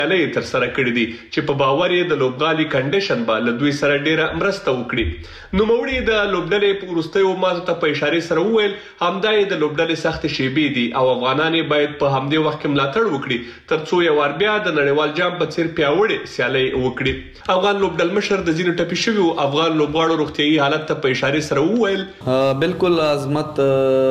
سیالۍ ترسره کړې دي چې په باور یې د لوبغالي کنډیشن به له دوی سره ډیره مرسته وکړي. نوموړي د لوبډلې په وروستیو ماتو ته په اشارې سره وویل همدا یې د لوبډلې سختې شیبې دي او افغانان باید په همدې وخت کې ملاتړ وکړي ترڅو یو وار بیا د نړیوال جام په څیر پیاوړې سیالۍ وکړي. افغان لوبډل مشر د ځینو ټپي شویو افغان لوبغاړو روغتیايي حالت ته په اشارې سره وویل بالکل عظمت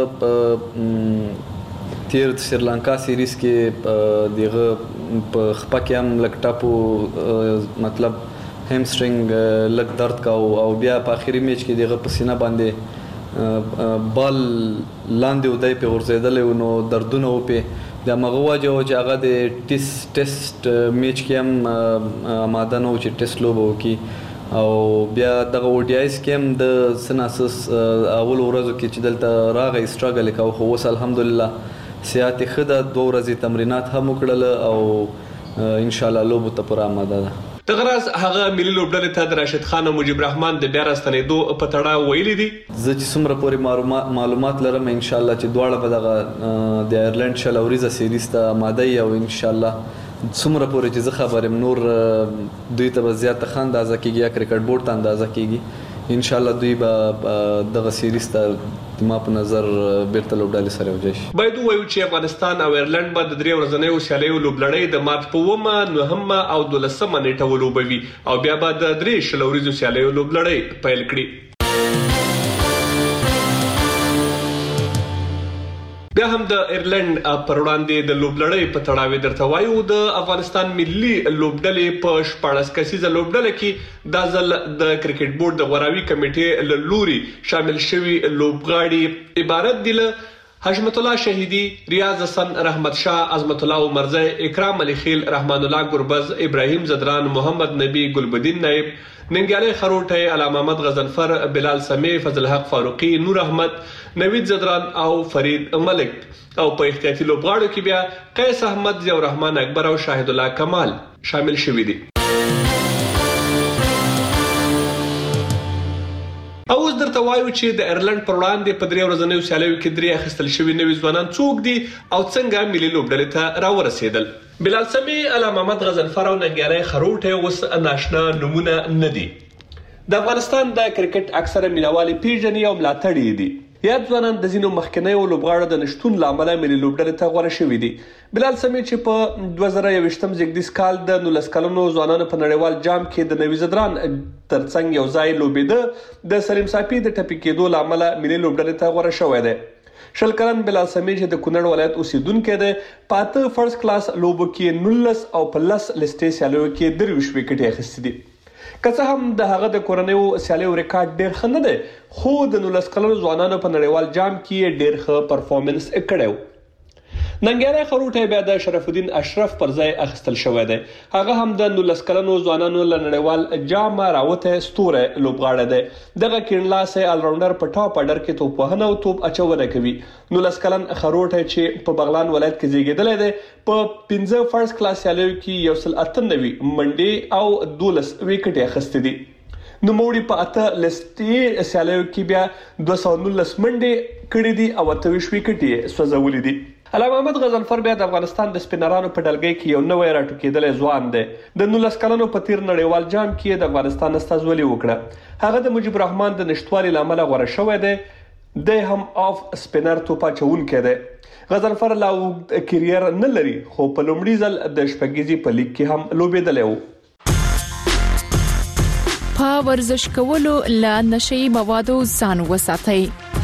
تیر سریلانکا سیریز کې دغه په خپه کې هم لک ټاپو مطلب همسترینګ لک درد کا او بیا په اخیری میچ کې دغه پسینه باندې بال لاندې ودای په ورزیدل نو دردونه و په د مغواجو چې هغه د ټیسټ میچ کې هم آماده نو چې ټیسټ لوب وکي او بیا دغه اوډیایس کې هم د سناسس اول ورځو کې چې دلته راغی سټراګل وکاو خو اوس الحمدلله صحت خده 2 ورځې تمرینات هم وکړل او ان شاء الله لوب ته پر آماده ده. دغراز هغه ملي لوبډلې ته د راشد خان او مجيب رحمان د بیا راستنېدو په تړاو ویلي دي زه چې څومره پورې معلومات لرم ان شاء الله چې دواړه به دغه د آیرلند شلوریزه سیریز ته آماده او ان شاء الله څومره پورې چې زه خبرم نور دوی ته زیات ښه اندازه کیږي یا کرکټ بورډ ته اندازه کیږي ان شاء الله دوی به دغه سیریز ته ما په نظر بیرته لوبډلې سره وځي. باید وایو چې افغانستان او ایرلند به د 3 ورځنیو سیالیو لوبلړۍ د مارچ په 9 او 12 نیټه ولوبوي او بیا به د 3 شلوریزو سیالیو لوبلړۍ پیل کړي. بیا هم د ایرلند پر وړاندې د لوبلړۍ په تړاو درته وایو د افغانستان ملي لوبډلې په 14 کسیزه لوبډله کې د ځل د کرکټ بورډ د غوراوي کمیټې له لوري شامل شوي لوبغاړي عبارت دي له حشمت الله شهیدی، ریاض حسن، رحمت شاه، عظمت الله عمرزی، اکرام علی خیل، رحمان الله گربز، ابراهیم زدران، محمد نبی، گلبدین نایب، ننګیالی خروټی، علامه محمد غضنفر، بلال سمی، فضل حق فاروقی، نور احمد، نوید زدران او فرید ملک. او په احتیاطي لوبغاړو کې بیا قیس احمد، ضیاء الرحمن اکبر او شاهد الله کمال شامل شوي دي. اوس درته وایو چې د ایرلند پر وړاندې په 3 ورځنیو سیالیو کې 3 اخیستل شوي نوي ځوانان څوک دي او څنګه ملي لوبډلې ته راورسېدل. بلال سمی، علامه محمد غضنفر او ننګیالی خروټی اوس ناشنا نمونه نه دي. د افغانستان د کرکټ اکثره مینوال پیژني او ملاتړي دي. یاد ځوانان د ځینو مخکنیو لوبغاړو د نشټون له امله ملي لوبډلې ته غوره شوي دي. بلال سمی چې په 2021 زیږدیز کال د 19 کلنو ځوانانو په نړیوال جام کې د نوي زدران ترڅنګ یو ځای لوبېده د سلیم صافي د ټپي کېدو له امله ملي لوبډلې ته غوره شوی دی. 20 کلن بلال سمی چې د کونړ ولایت اوسیدونکی دی په 8 فرست کلاس لوبو کې 19 او په 10 لسټې سیالیو کې 23 وکټې اخیستې دي. که څه هم د هغه د کورنیو سیالیو ریکارډ ډیر ښه نه دی خو د 19 کلنو ځوانانو په نړیوال جام کې ډیر ښه پرفارمنس کړی و. ننګیالی خروټی بیا د شرف الدین اشرف پر ځای اخیستل شوی دی. هغه هم د 19 کلنو ځوانانو له نړیوال جام راوتی ستوری لوبغاړی دی. دغه کیڼلاسی الراونډر په ټاپ اډر کې توپوهنه او توپ اچونه کوي. 19 کلن خروټی چې په بغلان ولایت کې زیږیدلی دی په 15 فرست کلاس سیالیو کې 198 منډې او 12 وکټې اخیستې دي. نوموړي په 8 لسټې سیالیو کې بیا 219 منډې کړې دي او 28 وکټې سوځولې دي. علامه محمد غضنفر بیا د افغانستان د سپینرانو په ډلګۍ کې یو نوی راټوکېدلی ځوان دی. د 19 کلنو په تیر نړیوال جام کې د افغانستان استازولي وکړه. هغه د مجيب رحمان د نشټوالي له امله غوره شوی دی. دی هم آف سپینر توپ اچوونکی دی. غضنفر لا اوږد کیریر نه لري خو په لومړي ځل د شپږیزې په لیګ کې هم لوبېدلی و. په ورزش کولو له نشئی موادو ځان وساتئ.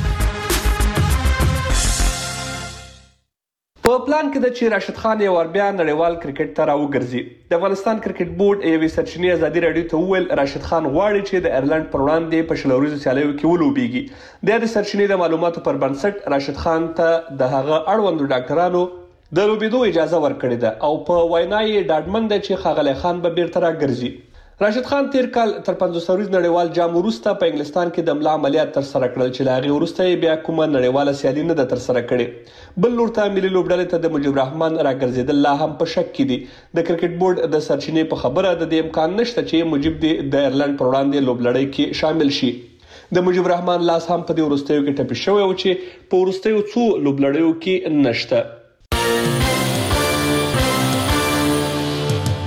په پلان کې د چې راشد خان یو ور بیا نړیوال کرکټ ته راوګرځي. د افغانستان کرکټ بورډ یوې سرچینې ازادي راډیو ته وویل راشد خان غواړي چې د ایرلند پر وړاندې په شلوریزو سیالیو کې ولوبېږي. د سرچینې د معلوماتو پر بنسټ راشد خان ته د هغه اړوندو ډاکټرانو د لوبېدو اجازه ورکړې ده او په وینا یې ډاډمن دی چې ښاغلی خان به بیرته راګرځي. راشد خان تیر کال تر 50 ورځ نړیوال جام وروسته په انګلستان کې د ملا عملیات تر سره کړل چې لاغي وروسته بیا کومه نړیواله سیالي نه ده تر سره کړې. بل لور ته ملي لوبډلې ته د مجيب رحمان راګرځیدل لا هم په شک کې دي. د کرکټ بورډ د سرچینې په خبره د دې امکان نشته چې مجيب د ایرلند پر وړاندې لوبلړۍ کې شامل شي. د مجيب رحمان لاس هم په دې وروستیو کې ټپي شوی و چې په وروستیو څو لوبلړیو کې نشته.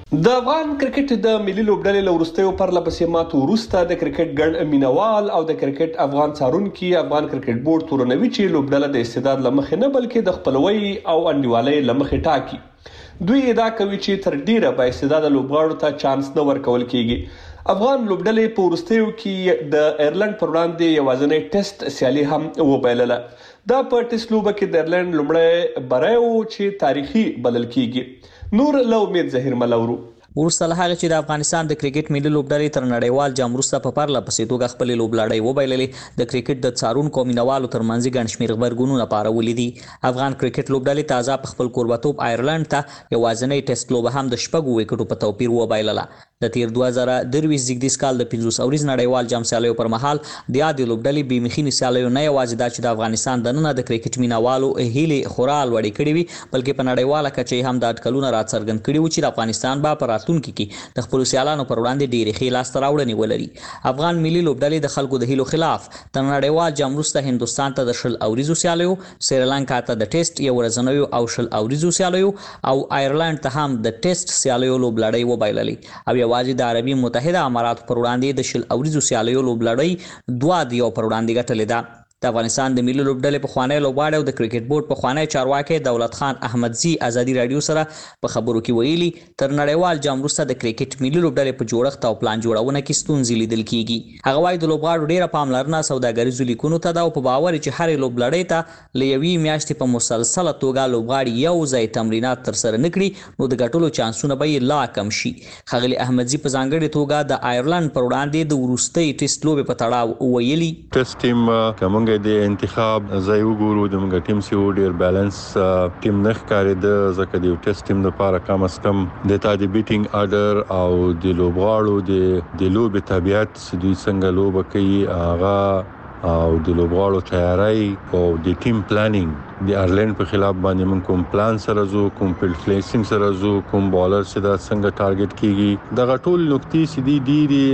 د افغان کرکټ د ملي لوبډلې له وروستیو پرلهپسې ماتو وروسته د کرکټ ګڼ مینوال او د کرکټ افغان څارونکي افغان کرکټ بورډ تورنوي چې لوبډله د استعداد له مخې نه بلکې د خپلوۍ او انډیوالۍ له مخې ټاکي. دوی ادعا کوي چې تر ډیره با استعداده لوبغاړو ته چانس نه ورکول کیږي. افغان لوبډلې په وروستیو کې د ایرلند پر وړاندې یوازینی ټیسټ سیالي هم وبایلله. دا په ټیسټ لوبه کې د ایرلند لومړی بری و چې تاریخي بلل کیږي. نور له امید ظهیر ملورو. ورسته له هغه چې د افغانستان د کرکټ ملي لوبډلې تر نړیوال جام وروسته په پرلهپسې توګه خپلې لوبلړۍ وبایللې، د کرکټ د څارونکو مینوالو ترمنځ ګڼ شمېر غبرګونونه پارولي دي. افغان کرکټ لوبډلې تازه په خپل کوربتوب ایرلند ته یوازینۍ ټیسټ لوبه هم د 6 وکټو په توپیر وبایلله. د تیر 2023 زیږدیز کال د 15 اوریز نړیوال جام سیالیو پر مهال د یادې لوبډلې بې مخینې سیالیو نه یوازې دا چې د افغانستان دننه د کرکټ مینوالو هیلې خورا لوړې کړې وي، بلکې په نړیواله کچه هم د اټکلونه راڅرګند کړي وو چې د افغانستان به په راتلونکي کې د خپلو سیالانو پر وړاندې ډېرې ښې لاسته راوړنې ولري. افغان ملي لوبډلې د خلکو د هیلو خلاف تر نړیوال جام وروسته هندوستان ته د 20 اوریزو سیالیو، سریلانکا ته د ټیسټ یو ورځنیو او 20 اوریزو سیالیو او ایرلند ته هم د ټیسټ سیالیو لوبلړۍ وبایللې او یوازې د عربي متحده اماراتو پر وړاندې د 20 اوریزو سیالیو لوبلړۍ 2-1 پر وړاندې ګټلې ده. د افغانستان د ملي لوبډلې پخوانی لوبغاړی او د کرکټ بورډ پخوانی چارواکی دولت خان احمدزي ازادي راډیو سره په خبرو کې ویلي تر نړیوال جام وروسته د کرکټ ملي لوبډلې په جوړښت او پلان جوړونه کې ستونزې لیدل کیږي. هغه وایي د لوبغاړو ډیره پاملرنه سوداګریزو لیکونو ته ده او په باور چې هرې لوبلړۍ ته له یوې میاشتې په مسلسله توګه لوبغاړي یو ځای تمرینات ترسره نه کړي نو د ګټلو چانسونه به یې لا کم شي. ښاغلي احمدزي په ځانګړې توګه د ایرلند پر وړاندې د وروستۍ ټیسټ لوبې په تړاو ویلي ټیسټ ټیم کومه د انتخاب زای وګورو د موږ ټیم سی ډیر بیلانس ټیم نه ښکارېده، ځکه د ټیسټ ټیم لپاره کم از کم د تا د بیټینګ اډر او د لوبغاړو د لوبې طبيعت چې دوی څنګه لوبه کوي هغه او د لوبغاړو تیاری او د ټیم پلانینګ د ایرلند په خلاف باندې موږ کوم پلان سره زو، کوم فیلډ پلیسینګ سره زو، کوم بالر چې دا څنګه ټارګټ کیږي، دغه ټول نقطې چې دي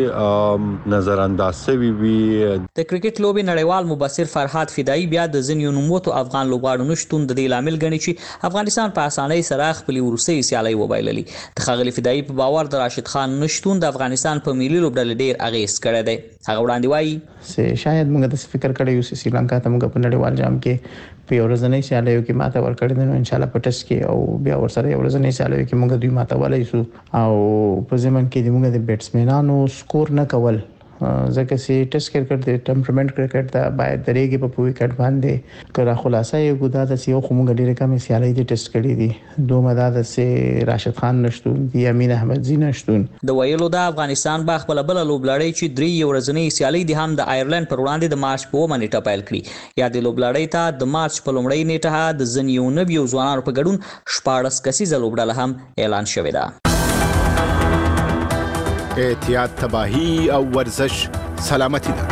ډېری نظر انداز شوي وي. د کرکټ لوبې نړیوال مبصر فرهاد فدایي بیا د ځینو نوموتو افغان لوبغاړو نشتون د دې لامل ګڼي چې افغانستان په اسانۍ سره خپلې وروستۍ سیالۍ وبایللې. د ښاغلي فدایي په باور د راشد خان نشتون د افغانستان په ملي لوبډلې ډېر اغېز کړی دی. هغه وړاندې وایي شاید موږ د فکر کړی یو چې سریلانکا ته موږ په نړیوال جام کې په ورځنۍ سیالیو کې ماته ورکړې ده، نو ان شاء الله په ټیسټ کې او بیا ورسره ورځنۍ سیالیو کې موږ دوی ماته ولای شو او په ځمن کې موږ د بیټسمنانو سکور نه کول ځکه چې ټیسټ کرکټ د ټمپرمنټ کرکټ ته باید درېږي په وکټ باندې کړه خلاصه یو ګدا د سیو خو موږ ډېر کم سیالۍ د ټیسټ کړې دي. دوه مدد سه راشد خان نشتون دی، امین احمدزي نشتون. د ویلو د افغانستان با خپل بل لوبلړۍ چې 3 ورځنۍ سیالۍ دي هم د ایرلند پر وړاندې د مارچ په 1 نیټه پیل کړي. یا د لوبلړۍ ته د مارچ په لومړۍ نیټه د ځنیو نویو ځوانانو په ګډون 14 کسیزه لوبډله هم اعلان شوې ده. احتیاط، تباہی او ورزش سلامتی ده.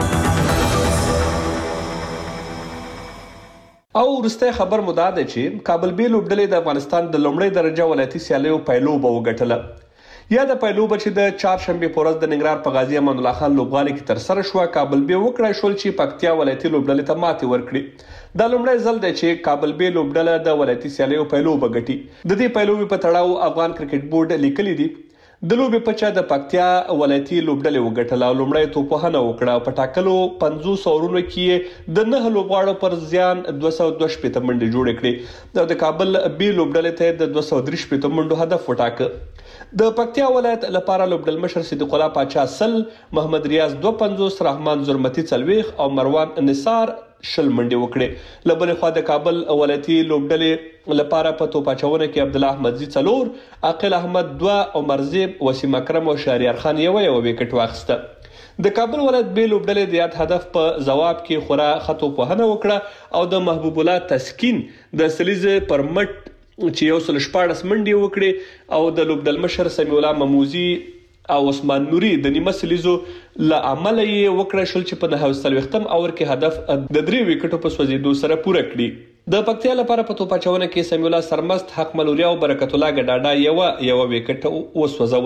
او ورسته خبر مو ده چې کابل بي لوبډلې د افغانستان د لومړۍ درجه ولایتي سیالیو پایلوبه وګټله. یا د پایلوبه چې د چهارشنبه په ورځ د ننګرهار په غازی امان الله خان لوبغالي کې تر سره شو، کابل بي وکړای شول چې پکتیا ولایتي لوبډلې ته ماتې ورکړي. دا لومړی ځل دی چې کابل بي لوبډله د ولایتي سیالیو پایلوبه ګټي. د دې پایلوبې په تړاو افغان کرکټ بورډ لیکلي دي د لوبې په چا د پکتیا ولایتي لوبډلې وګټله او لومړی توپوهنه وکړه. په ټاکلو 50 اورونو کې د 9 لوبغاړو پر زیان 222 منډې جوړې کړې او د کابل بي لوبډلې ته د 223 منډو هدف وټاکه. د پکتیا ولایت لپاره لوبډل مشر صدیق الله پاچا سل، محمد ریاض 250، رحمان زرمتی 40 او مروان نثار 20 منډې وکړې. لبل خو د کابل ولایتي لوبډلې لپاره په توپ اچونه کې عبد الله احمدزي 4، عاقل احمد 2، عمر زیب، وسیم اکرم او شهریار خان یو وکټ واخیسته. د کابل ولایت بي لوبډلې د یاد هدف په جواب کې خورا خطو په هنه وکړه او د محبوب الله تسکین د سلیزه پر مټ چې 114 منډې وکړي او د لوبډل مشر سمیع الله مموزي او عثمان نوري د نیمه سلیزو له عمل یې وکړه شول چې په 9 اور کې هدف د 3 وکټو په سوځېدو سره پوره کړي. د پکتیا لپاره په توپ اچونه کې سمیع الله سرمست، حق ملوریا او برکت الله ګډاډا یو وکټ وسوځوله.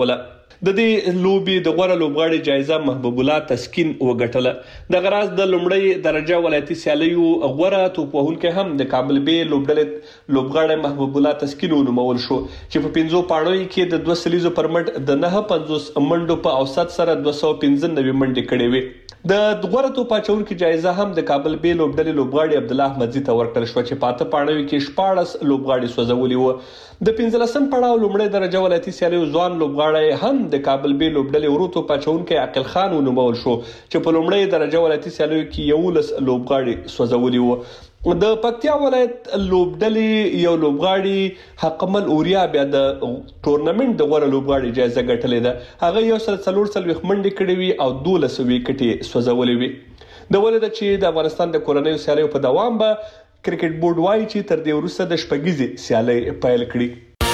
د دې لوبي د غوړه لوبغاړي جایزه محبوب الله تسکین وګټله. د غراز د لومړی درجه ولایتي سیالیو غوړه توپ وهونکی هم د کابل بي لوبغاړی محبوب الله تسکین ونومول شو چې په 5 پاڼو کې د 2 سلیزو پر مټ د 950 منډو په اوسط سره 295 منډې کړې وې. د غوړه توپ اچونکي جایزه هم د کابل بي لوبغاړي عبد الله احمدزي ته ورکړل شو چې په 8 پاڼو کې 14 لوبغاړي سوځولي وو. د 15م پړاو لومړی درجه ولایتي سیالیو ځوان لوبغاړی هم د کابل بي ورو توپ اچونکي عقل خان ونومول شو چې په لومړی درجه ولایتي سیالیو کې 11 لوبغاړي سوځولي وو. د پکتیا ولایت لوبډلې یو لوبغاړي حقمل اوریا بیا د ټورنمنت د غوړه لوبغاړي جایزه ګټلې ده. هغه یو سل 4 منډې کړې وي او 12 وکټې سوځولې وي. د ولید چې د افغانستان د کورنیو سیالیو په دوام به کرکټ بورډ وایي چې تر دې وروسته د شپږیزې سیالۍ پیل کړي.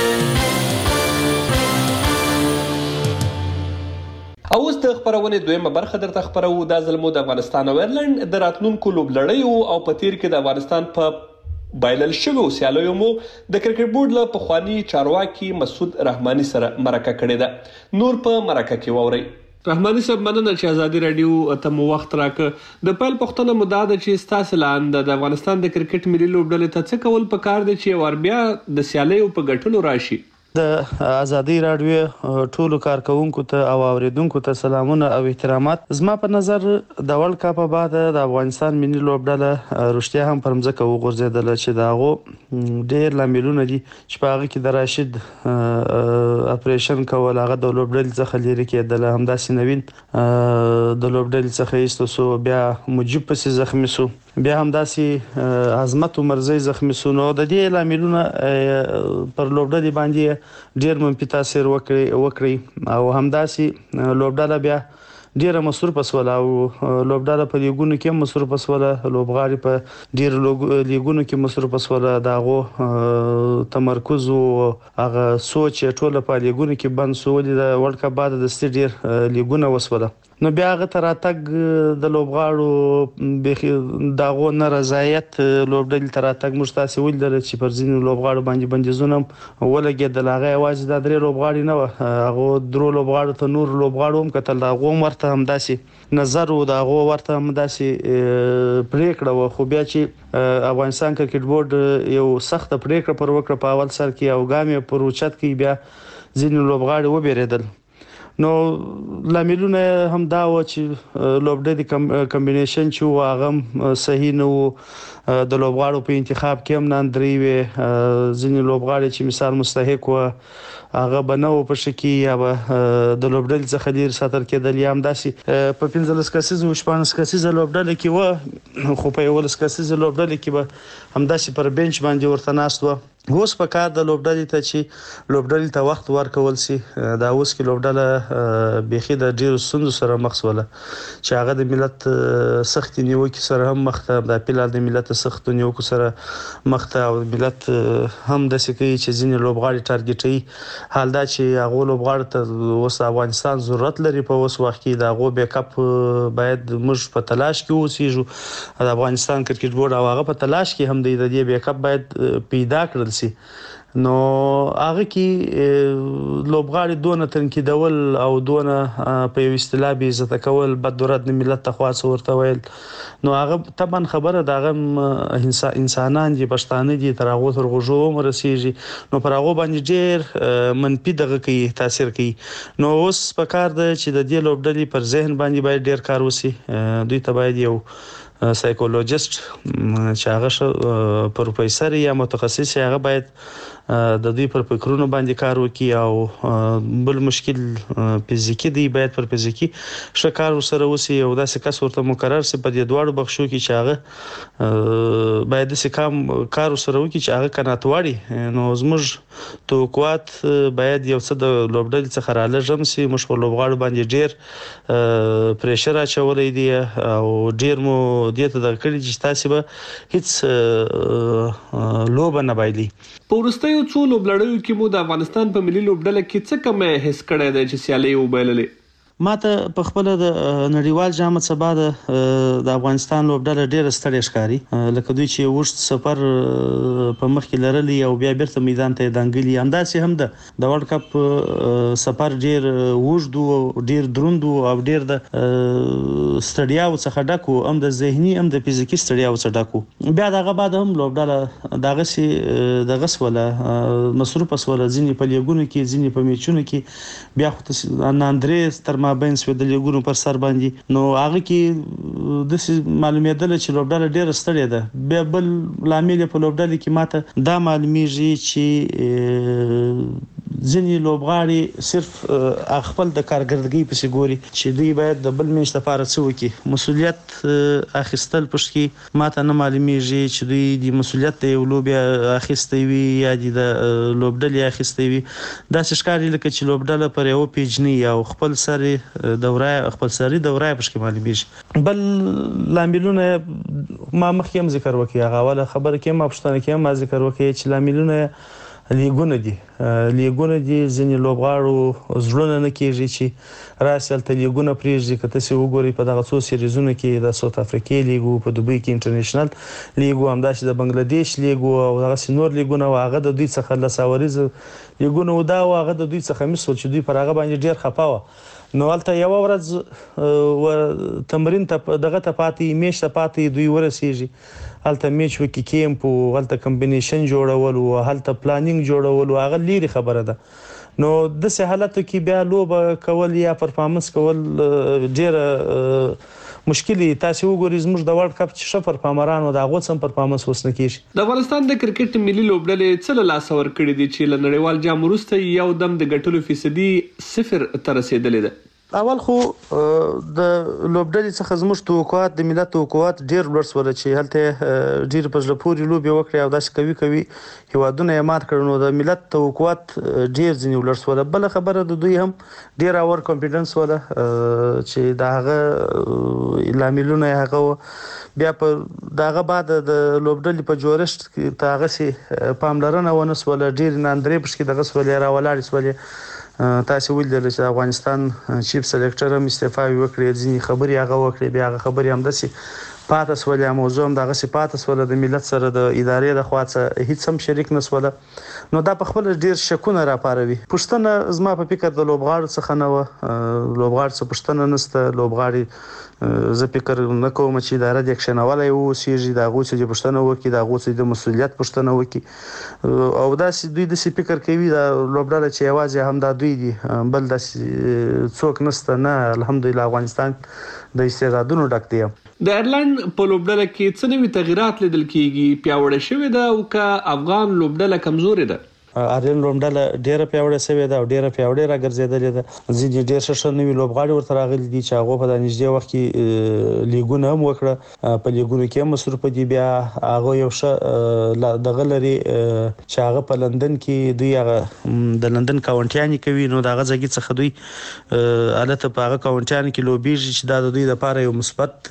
اوس د خبرونې دویمه برخه درته خبرو. دا ځلمو د افغانستان او ایرلند د راتلونکو لوبلړیو او په تیر کې د افغانستان په بایلل شویو سیالیو مو د کرکټ بورډ له پخوانی چارواکي مسعود رحماني سره مرکه کړې ده. نور په مرکه کې واورئ. رحماني صاحب مننه چې ازادي رادیو ته مو وخت راکړ. د پیل پوښتنه مو دا ده چې ستاسو لاندې د افغانستان د کرکټ ملي لوبډلې ته څه کول پکار دي چې ور بیا د سیالیو په ګټلو راشي؟ د ازادي رادیو ټولو کارکونکو ته او اوریدونکو ته سلامونه او احترامات. زما په نظر د ورلد کپ بعد د افغانستان ملي لوبډله رښتیا هم پر مځکه وغورځېدله چې داغو ډېر لاملونه دي چې په هغه کې د راشد اپریشن کول، هغه د لوبډلې څخه لري کېدل، همداسې نوین د لوبډلې څخه ایستو سو، بیا مجيب پسې زخمی سو، بیا همداسې عظمت عمرزی زخمی سو. نو د دې لاملونه پر لوبډلې باندې ډیر منفي تاثیر وکړي او همداسې لوبډله بیا ډیره مصروفه سوله او لوبډله په لیګونو کې مصروفه سوله، لوبغاړي په ډیر لیګونو کې مصروفه سوله، داغو تمرکز او هغه سوچ ټول په لیګونو کې بند سو. د ورلد کپ بعد د ستې ډیر لیګونه وسوله. نو بیا هغه تر اتګ د لوبغاړو به داغو نارضایت لوبډلې تر اتګ مشتاسي ولدل چې پر ځینو لوبغاړو باندې بندیزونه ولګېدل. هغه یوازې د درې لوبغاړي نه و، هغه درو لوبغاړو ته نور لوبغاړو هم کتل، هغه ورته همداسې نظر و، هغه ورته همداسې پریکړه و. خو بیا چې افغانستان کرکټ بورډ یو سخت پریکړه پر وکړه په اول سر کې او ګام پر اوچت کې، بیا ځینو لوبغاړي وبېرېدل. نو لاملونه هم دا و چې لوبډلې کمبینیشن چې هغه صحیح نه و، د لوبغاړو په انتخاب کې هم ناندري وي، ځینې لوبغاړي چې مثال مستحق و هغه بنو په شکی یا د لوبډلې څخه لري ساتل کېدل، یا هم داسې په 15 کسیزه او 14 کسیزه لوبډلې کې و، خو په 11 کسیزه لوبډلې کې به هم داسې پر بنچ باندې ورته ناست و. اوس په کار د لوبډلې ته چې لوبډلې ته وخت ورکول سي. دا اوس کې لوبډله بيخي د ډیرو ستونزو سره مخ شوله چې هغه د ملت سخت نیوکې سره هم مخ ته، د پیلال د ملت سخت نیوکو سره مخ ته، او ملت هم د سکی چې ځینې لوبغاړي ټارګټي. حال دا چې هغه لوبغاړي ته اوس افغانستان ضرورت لري په اوس وخت کې، دا هغه بیک اپ باید موږ په تلاش کې اوسېږو. د افغانستان کرکټ بورډ او هغه په تلاش کې هم دی، د دې بیک اپ باید پیدا کړل سي. نو هغه کې لوبغاړي دونه تنقیدول او دونه په یو اصطلاح به عزت کول بدرد ملت ته خاص ورته ویل، نو هغه طبعا خبره دغه انسانان دي، پښتانه دي، تر هغه تر غوږو مرسيږي، نو پر هغه باندې ډېر منفي دغه کوي، تاثیر کوي. نو اوس په کار ده چې د دې لوبډلې پر ذهن باندې باید ډېر کار وسی. دوی ته باید یو سایکولوژیست چې هغه پروفیسور یا متخصص هغه باید د دوی پر فکرونو باندې کار وکړي، او بل مشکل فزیکی دی باید پر فزیکی شکار سره وسی، او داسې کس ورته مقرر سي په دې دواړو بخشو کې چې هغه باید د کار سره وکړي چې هغه کناتواړي. نو زموږ توقعات باید یو څه د لوبډلې څخه رالېږم سي. موږ په لوبغاړو باندې ډېر پریشر اچولې دي او ډېر مو دې ته د کړي چې تاسو به هیڅ لوب نه بایلي. په ورستیو څو لوبلړیو کې مو د افغانستان په ملي لوبډله کې څه کم حس کړی دی چې سیالي وبایللې؟ ماته په خپل د نړیوال جام څخه بعد د افغانستان لوبډله ډېر ستړي ښکاري لکه دوی چې وښت سفر په مخ کې لرلي او بیا بیرته میدان ته دانګلي همداسې هم د ورلد کپ سفر ډېر وږد او ډېر دروند او ډېر د ستړیاو څخه ډک هم د ذهني هم د فزیکي ستړیاو څخه ډک بیا دغه بعد هم لوبډله دغه سي دغه سوله مصروف سوله ځینې په لیګونو کې ځینې په میچونو کې بیا خو اندرې تر ما بین سو د لیګونو پر سر باندې نو هغه کې د معلوماتله چې لوبډله ډیره ستړي ده بیا بل لامل په لوبډله کې ماته دا معلومیږي چې ځینې لوبغاړي صرف خپل د کارګردګۍ په ګوري چې دوی باید د بل میش لپاره څه وکړي مسولیت اخیستل پښ کې ماته نه معلومیږي چې دوی د مسولیت د یو لوبي اخیستي وي یا د لوبډلې اخیستي وي دا ښکاري لکه چې لوبډله پر یو پیجنی او خپل سری دوره خپل سری دوره پښ کې معلومیږي بل لاملونه ما مخکې هم ذکر وکړ هغه ولا خبره کې ما پښتنه کې ما ذکر وکړ چې لاملونه لیګونه دي ځینې لوبغاړو زړونه نه کېږي چې راسل ته لیګونه پریږدي کته سي وګوري په دغه څو سیریزونو کې د ساوث افریقا لیګو په دوبۍ کې انټرنیشنل لیګو همداسې د بنگلاديش لیګو او دغه سينور لیګونه واغه د دوی څخه لساوریز لیګونه ودا واغه د دوی څخه مسول چې دوی پر هغه باندې ډیر خپاوه نو البته یو ورځ تمرین ته دغه ته پاتې میش ته پاتې دوی ورسیږي هلته میچ وکي کیمپ او هلته کمبینیشن جوړول او هلته پلانینګ جوړول هغه لري خبره ده نو د سه حالتو کې بیا لوبه کول یا پرفارمنس کول ډیر مشکلي تاسو وګورئ زموږ د ورلد کپ چې شفر پامرانو د هغه سم پرفارمنس وسنه کیږي د افغانستان د کرکټ ملي لوبډلې څه له لاس ور کړی دي چې لنړیوال جام وروسته یو دم د ګټلو فیصدي 0 تر رسیدلې ده اول خو د لوبډلې څخه زموږ توقعات د ملت توقعات ډیر لوړ سول چې هلته ډیر په ژپوري لوبي وکړي او داسې کوي هیوادونه یې مات کړنو د ملت توقعات ډیر ځینې لوړ سول بل خبره د دوی هم ډیر اور کانفیډنس ولا چې داغه لاملونه هغه بیا په داغه بعد د لوبډلې په جوړښت کې تاغه سي پاملرنه ونسول ډیر ناندري پښ کې دغه سولې راولاړ سولې تاسو ویل چې افغانستان چیف سلیکټر هم استعفا وکړي ځینې خبري هغه وکړي بیا هغه خبري هم دسي پاتې سولې موضوع هم دغه سي پاتې سولې د ملت سره د ادارې د خواڅه هیڅ هم شریک نسوله نو دا په خپل ډیر شکونه را پاروي پښتنه زما په فکر د لوبغاړو څخه نه و لوبغاړو څخه پښتنه نسته لوبغاړي زه فکر نه کوم چې اداره د اکشنولای وو سیږي دا غوڅ د پښتنه وکي دا غوڅ د مسولیت پښتنه وکي او دا دوی د فکر کوي دا لوبډاله چې आवाज هم دا دوی دي بل د څوک نسته نه الحمدلله افغانستان د استعدادونو ډک دی د ایرلند په لوبډله کې څه نوي تغیرات لیدل کیږي پیاوړی شوی ده او که افغان لوبډله کمزوري ده ارین لوبډله ډیره پیاوړې شوې ده او ډیره پیاوړې راګرځېدلې ده ځینې ډیر ښه نوي لوبغاړي ورته راغلي دي چې هغه په د نږدې وخت کې لیګونه هم وکړه په لیګونو کې هم مصروف دي بیا هغه یو ښه دغه لري چې هغه په لندن کې دوی هغه د لندن کاونټیانی کوي نو دغه ځای څخه دوی البته په هغه کاونټیانی کې لوبیږي چې د دوی لپاره یو مثبت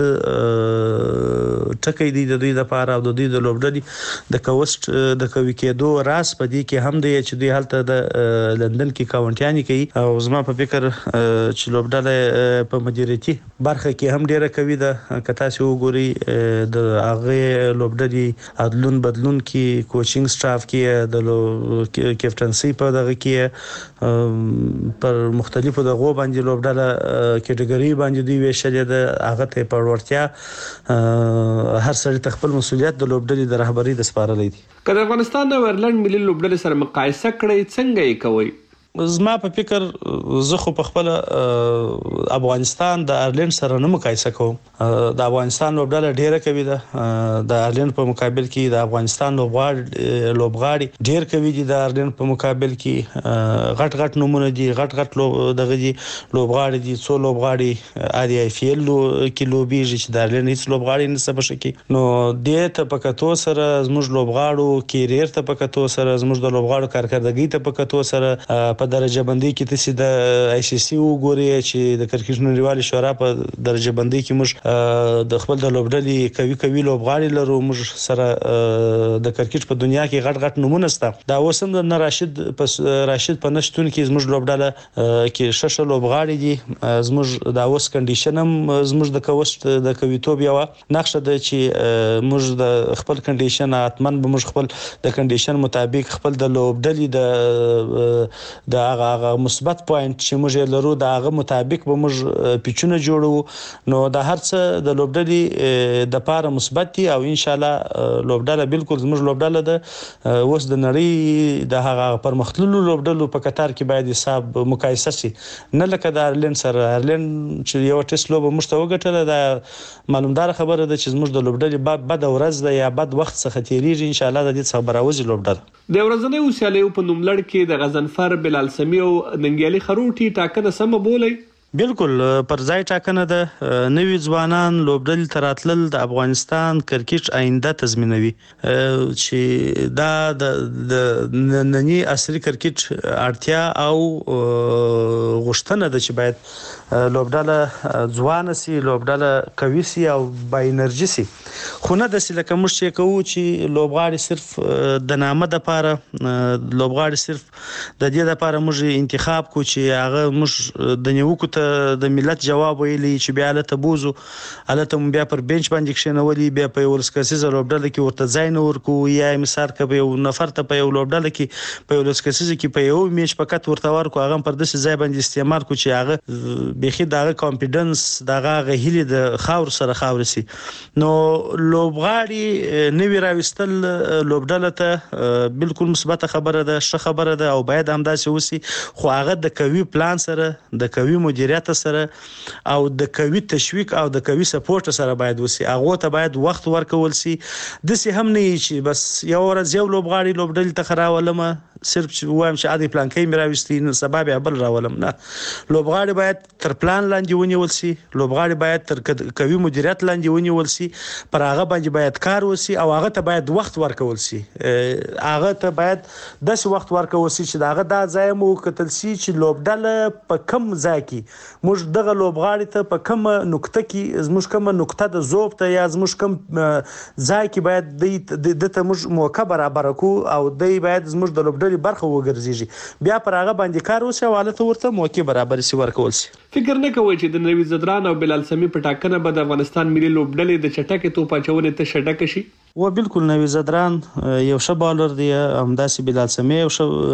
ټکی دی د دوی لپاره او د دوی د لوبډلې د کوست د کوي کېدو راس په دې کې هم دی چې دوی هلته د لندن کې کاونټیانی کوي او زما په فکر چې لوبډله په مدیریتي برخه کې هم ډیره کوي د کتا سي وګوري د هغه لوبډلې عدلون بدلون کې کوچینګ سټاف کې د کیپټنسي په دغه کې پر مختلفو دغه باندې لوبډله کټګوري باندې دوی ویشلې د هغه ته په ورتیا هر سړي خپل مسولیت د لوبډلې د رهبری د سپارلې دي کله افغانستان د ایرلند ملي لوبډلې سره مقایسه کړئ څنګه یې کوي زما په فکر زه خو په خپل افغانستان د ایرلند سره نه مقایسه کوم د افغانستان لوبډله ډیره کوي د ایرلند په مقابل کې د افغانستان لوبغاړي ډیر کوي د ایرلند په مقابل کې غټ نمونه دي غټ دغه دي لوبغاړي دي څو لوبغاړي ادي آی پی ایل کې لوبيږي چې د ایرلند هیڅ لوبغاړي نه سبا شي نو د ته پکاتو سره زموږ لوبغاړو کیریر ته پکاتو سره زموږ د لوبغاړو کارکردګي ته پکاتو سره په درجه بندي کې تاسو د آی سی سی وګورئ چې د کرکټ نړیوال شورا په درجه بندي کې موږ د خپل د لوبډلې کوي لوبغاړي لرو. موږ سره د کرکټ په دنیا کې غټ نمونه سته. دا اوس هم د راشد په نشتون کې زموږ لوبډله کې شش لوبغاړي دي. زموږ د اوس کنډیشن هم زموږ د کوست د کویتوب یو نقشه ده چې موږ د خپل کنډیشن اتمن به موږ خپل د کنډیشن مطابق خپل د لوبډلې د هغه مثبت پوینټ چې موږ لرو د هغه مطابق به موږ پیچونه جوړو. نو د هر څه د لوبډلې د پاره مثبت دي او ان شاء الله لوبډله بالکل زموږ لوبډله ده اوس د نړۍ د هغه پرمختللو لوبډلو په قطار کې باید حساب مقایسه شي، نه لکه د آیرلند سره. آیرلند چې یو ټیسټ لوبه موږ ته وګټله، دا معلومدار خبره ده چې زموږ د لوبډلې بد ورځ ده یا بد وخت څخه تیریږي. ان شاء الله د دې څخه براوځي لوبډله. د ورځنیو سیالیو په نوملړ کې د غضنفر، بلال سمی او ننګیالي خروټي ټاکنه سم بولي. بالکل پر ځای ټاکنه ده. نوی ځوانان لوبډلې ته راتلل د افغانستان کرکټ آینده تضمینوي، چې دا د نننی عصري کرکټ اړتیا او غوښتنه ده چې باید لوبډله ځوان سي، لوبډله قوي سي او با انرژي سي. خو نه داسې لکه موږ چې کوو چې لوبغاړي صرف د نامه دپاره، لوبغاړي صرف د دې دپاره موږ انتخاب کو چې هغه موږ د نیوکو ته د ملت جواب ویلی چې بیا هلته بوزو، هلته مو بیا پر بینچ باندې کښېنولي، بیا په یولس کسیزه لوبډله کې ورته ځای نه ورکوو، یا مثال که په یو نفر ته په یو لوبډله کې په یولس کسیزه کې په یو میچ فقط ورته ورکو، هغه پر داسې ځای باندې استعمال کو چې هغه بیخي د هغه کانفیډنس د هغه هیلې د خاور سره خاورې سي. نو لوبغاړي نوي راوستل لوبډله ته بالکل مثبته خبره ده، ښه خبره ده او باید همداسې وسي. خو هغه د قوي پلان سره، د قوي مدیریت سره او د قوي تشویق او د قوي سپورټ سره باید وسي. هغه ته باید وخت ورکول سي. داسې هم نه چې بس یو ورځ یو لوبغاړي لوبډلې ته راولم صرف چې وایم چې عادي پلانکۍ مې راوستي نن سبا بیا بل راولم. نه، لوبغاړي باید تر پلان لاندې ونیول سي، لوبغاړي باید تر قوي مدیریت لاندې ونیول سي، پر هغه باندې باید کار وسي او هغه ته باید وخت ورکول سي. هغه ته باید داسې وخت ورکول سي چې هغه دا ځای مو وکتل سي چې لوبډله په کم ځای کې موږ دغه لوبغاړي ته په کومه نقطه کې زموږ کومه نقطه د ذوب ته یا زموږ کوم ځای کې باید دته موږ موقع برابر کړو او دی باید زموږ د لوبډلې برخه وګرځيږي. بیا پر هغه باندې کار وسي او حالت ورته موقع برابر سي ورکول سي. فکر نه کوي چې د نوی زدران او بلال سمی په ټاکنه به د افغانستان ملي لوبډلې د چټکې توپ اچونې ته شډک شي؟ و بالکل نوی زدران یو ښه بالر دی، همداسې بلال سمی یو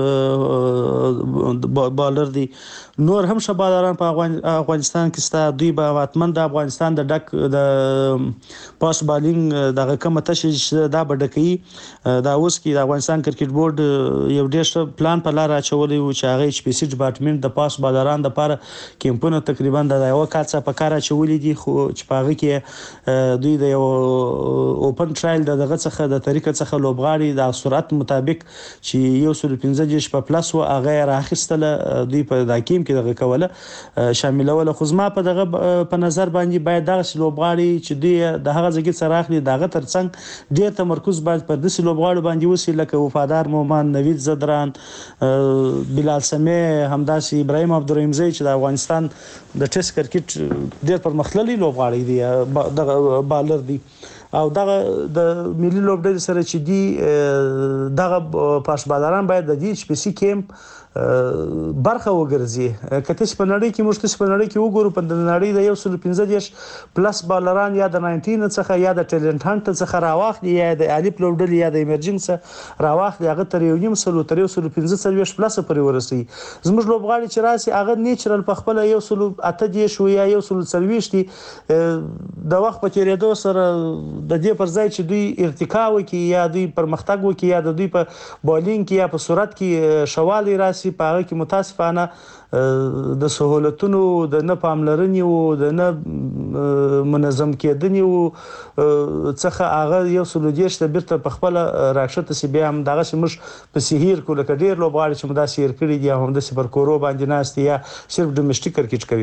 ښه بالر دی، نور هم ښه بالران په افغانستان کې سته. دوی به حتما د افغانستان د ډک د پاس بالینګ دغه کومه تشه دا به ډکوي. دا اوس کې د افغانستان کرکټ بورډ یو ډېر ښه پلان په لار اچولی و چې هغه ایچ پی سي ډپارټمنټ د پاس بالران دپاره کیمپونه تقریبا د یوه کال څخه په کار اچولي دي، خو چې په هغه کې دوی د یو اوپن ټرایل دغه څخه د طریقه څخه لوبغاړي د سرعت مطابق چې 115 په پلس و هغه راخستله دوی په داکیم کې دغه کوله شاملوله. خو زما په دغه په نظر باندې باید دغه لوبغاړي چې دوی د هغه ځای سره اخلي دغه ترڅنګ ډیر تمرکز باید پر داسې لوبغاړو باندې وسي لکه وفادار مومن، نوید زدران، بلال سمی، همداسې ابراهیم عبدالرحیمزی چې د افغانستان د ټیسټ کرکټ ډیر پرمختللی لوبغاړی دی، دغه بالر دی. او دغه د ملي لوبډلې سره چې دی دغه پاسبالران باید د دې سپیسي کیمپ برخه وګرځي. کته په نړۍ کې موږ په نړۍ کې وګورو په نړۍ د 115 پلس بالران یا د 19 څخه یا د ټیلنت هانت څخه راواخلي یا د الف لوبډلې یا د ایمرجنګ څخه راواخلي، هغه تر یو نیم سلو تر 115 پلس پورې ورسي. زموږ لوبغاړي چې راسي هغه نیچرل په خپل 108 شو یا 140 د وخت په تیریدو سره د دې پر ځای چې دوی ارتقا وکړي یا دوی پرمختګ وکړي یا د دوی په بالینګ کې یا په سرعت کې شوالی راسي، په هغه کې متاسفانه د سهولتونو د نه پاملرنې او د نه منظم کېدنې او څخه هغه 130 ته بیرته په خپل راکښته سي. بیا هم دغه موږ په سهیر کو لکه ډیر لوبغاړي چې مو دا سیر کړي دي هم د سپر کورو باندې ناست یا صرف ډومېسټیک کرکټ کوي.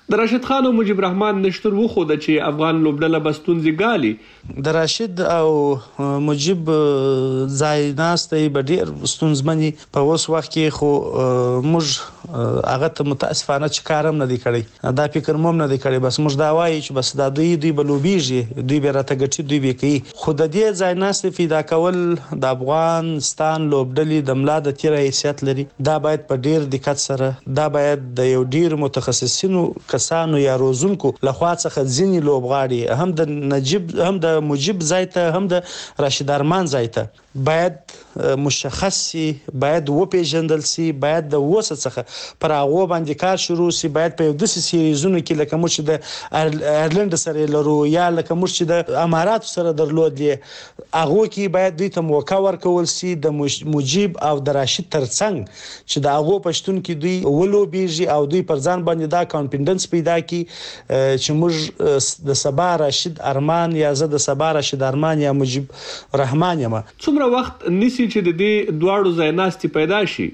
د راشد خان او مجيب الرحمن نشتر وخوده چې افغان لوبډله بستونځي ګالي. د راشد او مجيب ځای ناستې به ډیر ستونزمنې په اوس وخت کې خو موږ هغه ته متاسفانه چې کارم نه دی کړی دا فکر مم نه دی کړی بس موږ دا وایي چې بس دا دوی بلوبیږي دوی به راته ګټي دوی به کوي خو د دې ځای ناستې فیدا کول د افغانستان لوبډلې د ملا د تیر حیثیت لري دا باید په ډیر دقت سره دا باید د یو ډیر متخصصینو کسانو یا روزونکو لخوا څخه ځینی لوبغاړي هم د نجيب هم د مجيب ځای ته هم د راشد ارمان ځای ته باید مشخص سي باید وپیژندل سي باید د وسه څخه پر هغه باندې کار شروع سي باید په یو داسې سیریزونو کې لکه موږ د ایرلند سره لرو یا لکه موږ چې د امارات سره درلودلې هغه کې باید دوی ته موقع ورکول سي د مجيب او د راشد ترڅنګ چې د هغه پښتون کې دوی ولوبيږي او دوی پر ځان باندې دا کانفیډنس پیدا کی چې موږ د سبا راشد ارمان یا زه د سبا راشد ارمان یا مجيب رحمان یم څومره وخت نسی چې د دې دواړو ځای ناستې پیدا شي.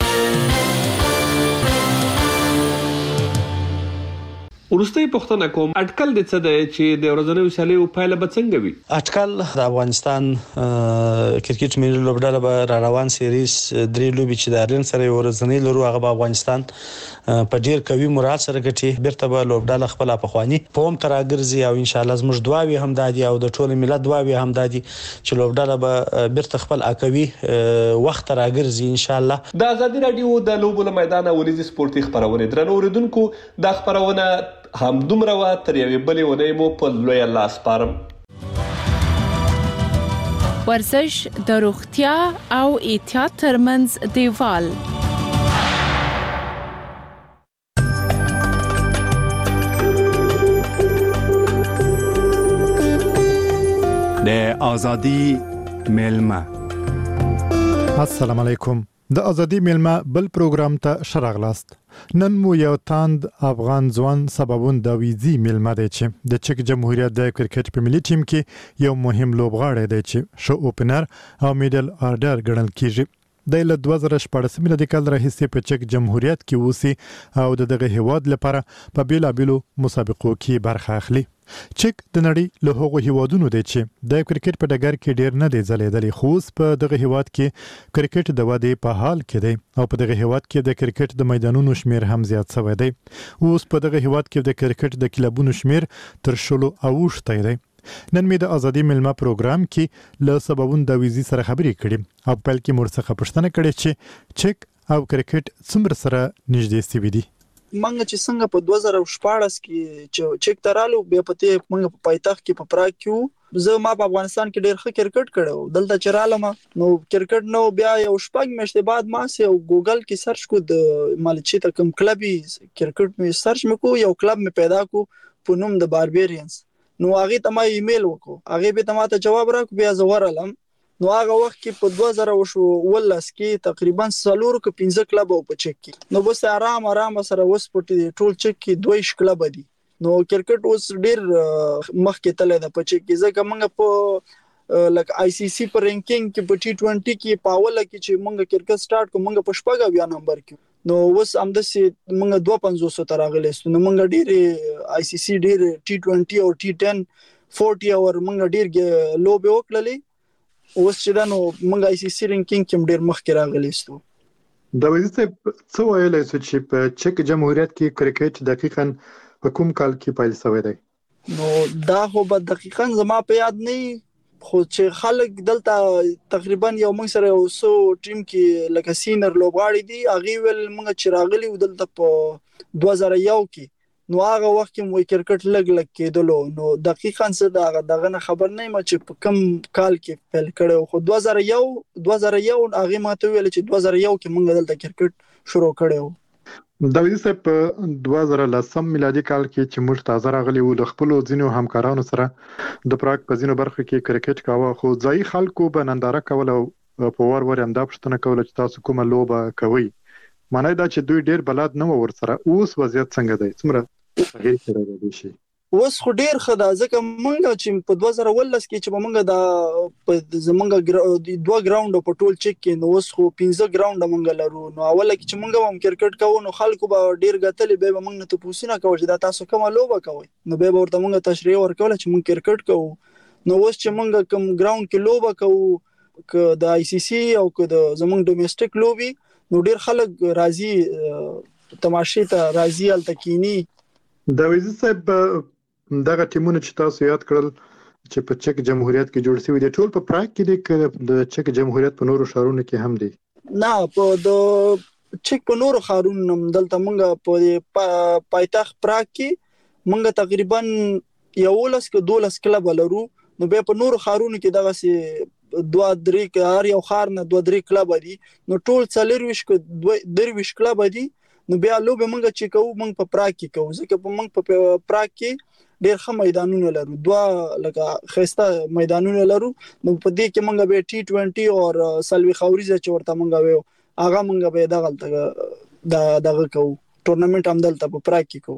ورسته پښتنه کوم اټکل د څه دی چې د ورځنیو سیالیو پایله به څنګه وي؟ اټکل د افغانستان کرکټ ملي لوبډله به را روان سیریز درې لوبي چې د ایرلند سره ورځنی لرو هغه به افغانستان په ډیر قوي مراد سره ګټي بیرته به لوبډله خپل افغاني په هم تر اګرځي او ان شاء الله زموږ دعاوي هم دادي او د ټول ملت دعاوي هم دادي چې لوبډله به بیرته خپل اکوي وخت تر اګرځي ان شاء الله. د ازادي رادیو د لوبو له میدان ولې سپورتي خبرونه درنو اوریدونکو د خبرونه هم دومره وا تر یوې بلې ونې مو په لوی الله سپارم. ورزش د روغتیا او احتیاط ترمنځ دیوال. د ازادي میلمه. السلام علیکم. د ازادي میلمه بل پروګرام ته شراغلاست. نن مو یو تاند افغان ځوان سببون د ویزي میلمه دی چې د چک جمهوریت د کرکټ په ملي ټیم کې یو مهم لوبغاړی دی چې شو اوپنر او میډل آرډر ګڼل کیږي. د 2014 میلادي کال راهیسې په چک جمهوریت کې اوسي او دغه هیواد لپاره په بیلابیلو مسابقو کې برخه اخلي. چک د نړۍ له هغو هیوادونو دی چې د کرکټ په ډګر کې ډیر نه دی ځلیدلی خو په دغه هیواد کې کرکټ د ودې په حال کې دی او په دغه هیواد کې د کرکټ د میدانونو شمیر هم زیات شوی دی. اوس په دغه هیواد کې د کرکټ د کلبونو شمیر تر 10 اوښتی دی. نن مې د ازادي میلمه پروګرام کې له سببون د ویزي سره خبرې کړې او په کې مرڅخه پښتنه کړې چې چک او کرکټ څومره سره نږدې سوي دي. منګه چې څنګه په 2014 کې چې چک ترالو بیا پته منګه په پایتخت کې په پراګ کې زه ما په افغانستان کې ډېر ښه کرکټ کړو دلته چرالم نو کرکټ نو بیا یو شپږ میاشتې بعد ما سه ګوګل کې سرچ کو د مالچی ته کوم کلبي کرکټ مې سرچ مکو یو کلب مې پیدا کو په نوم د باربیرینز نو هغه ته ما ایمیل وکړو هغه به ته ما جواب راکو بیا زورلم نو هغه وخت کې په 2018 کې تقریبا 4-5 کلب په چک کې نو بس آرام سره وسپټي ټول چک کې 2 کلب دي نو کرکټ اوس ډیر مخکې تللی د په چک کې ځکه موږ په لکه آی سی سی په رینکینګ کې په ټي 20 کې پاوله کې چې موږ کرکټ سٹارټ کوم موږ په شپږ نمبر کې نو اوس هم د سي موږ 250 تر راغلی نو موږ ډیر آی سی سی ډیر ټي 20 او ټي 10 40 اور موږ ډیر لوبه وکړلې اوس چې دا نو موږ آی سی سی رینکینګ کې ډیر مخکې راغلی ستو د وزیر څه ویلای چې په چک جمهوریت کې کرکټ دقیقاً په کوم کال کې پیل شوی دی نو دا خو به دقیقاً زما په یاد نه خو چې خلک دلته تقریبا یو موږ سره یو سو ټیم کې لکه سینر لوبغاړي دي هغه ول موږ چې راغلي دلته په 2001 کې نو هغه وخت کې مو کرکټ لګ کېدلو نو دقیقاً څه دغه خبر نه م چې په کم کال کې پیل کړو خو 2001 هغه ماته ویل چې 2001 کې موږ دلته کرکټ شروع کړو د وزیر په 2010 میلادي کال کې چې موږ تازه راغلي وو د خپل ځینو همکارانو سره د پراګ په ځینو برخو کې کرکټ کاوه خو ځای خلکو به ننداره کوله په ور هم دا پښتنه کوله چې تاسو کومه لوبه کوي معنی دا چې دوی ډیر بلد نه ور سره اوس وضعیت څنګه دی څومره تغیر کړی دی شي اوس خو ډیر ښه ده ځکه مونږ چې په 2019 کې چې مونږ د زمونږ 2 ګراوند په ټول چک کې نو اوس خو 15 ګراوند مونږ لرو نو اوله کې چې مونږ هم کرکټ کوو نو خلکو به ډیر غتلې به مونږ نه تاسو نه کوي چې دا تاسو کومه لوبه کوي نو به ورته مونږ تشریح ورکول چې مونږ کرکټ کوو نو اوس چې مونږ کوم ګراوند کې لوبه کوو ک د آی سی سی او ک د زمونږ ډومېسټک لوبي نو ډیر خلک راضي تماشې ته راضي التکینی دا ویزه صاحب دغه ټیمونه چې تاسو یاد کړل چې په چک جمهوریت کې جوړ شوی دي ټول په پراګ کې دي د چک جمهوریت په نورو ښارونو کې هم دي نه په د چک په نورو ښارونو دلته مونږ په پایتخت پراګ کې مونږ تقریبا 11 که 12 کلب لرو نو به په نورو ښارونو کې دغه سي 2-3 هر یو ښار نه 2-3 کلب دي نو ټول 40 که 23 کلب دي نو بیا لوبه مونږ چې کوو مونږ په پراګ کې کوو ځکه په مونږ په پراګ کې ډېر ښه میدانونه لرو 2 لکه خسته میدانونه لرو نو په دې کې مونږ به T20 او سلوي خوريزه چې ورته مونږ وایو هغه مونږ به دغه کوو ټورنمنت هم دلته په پراګ کې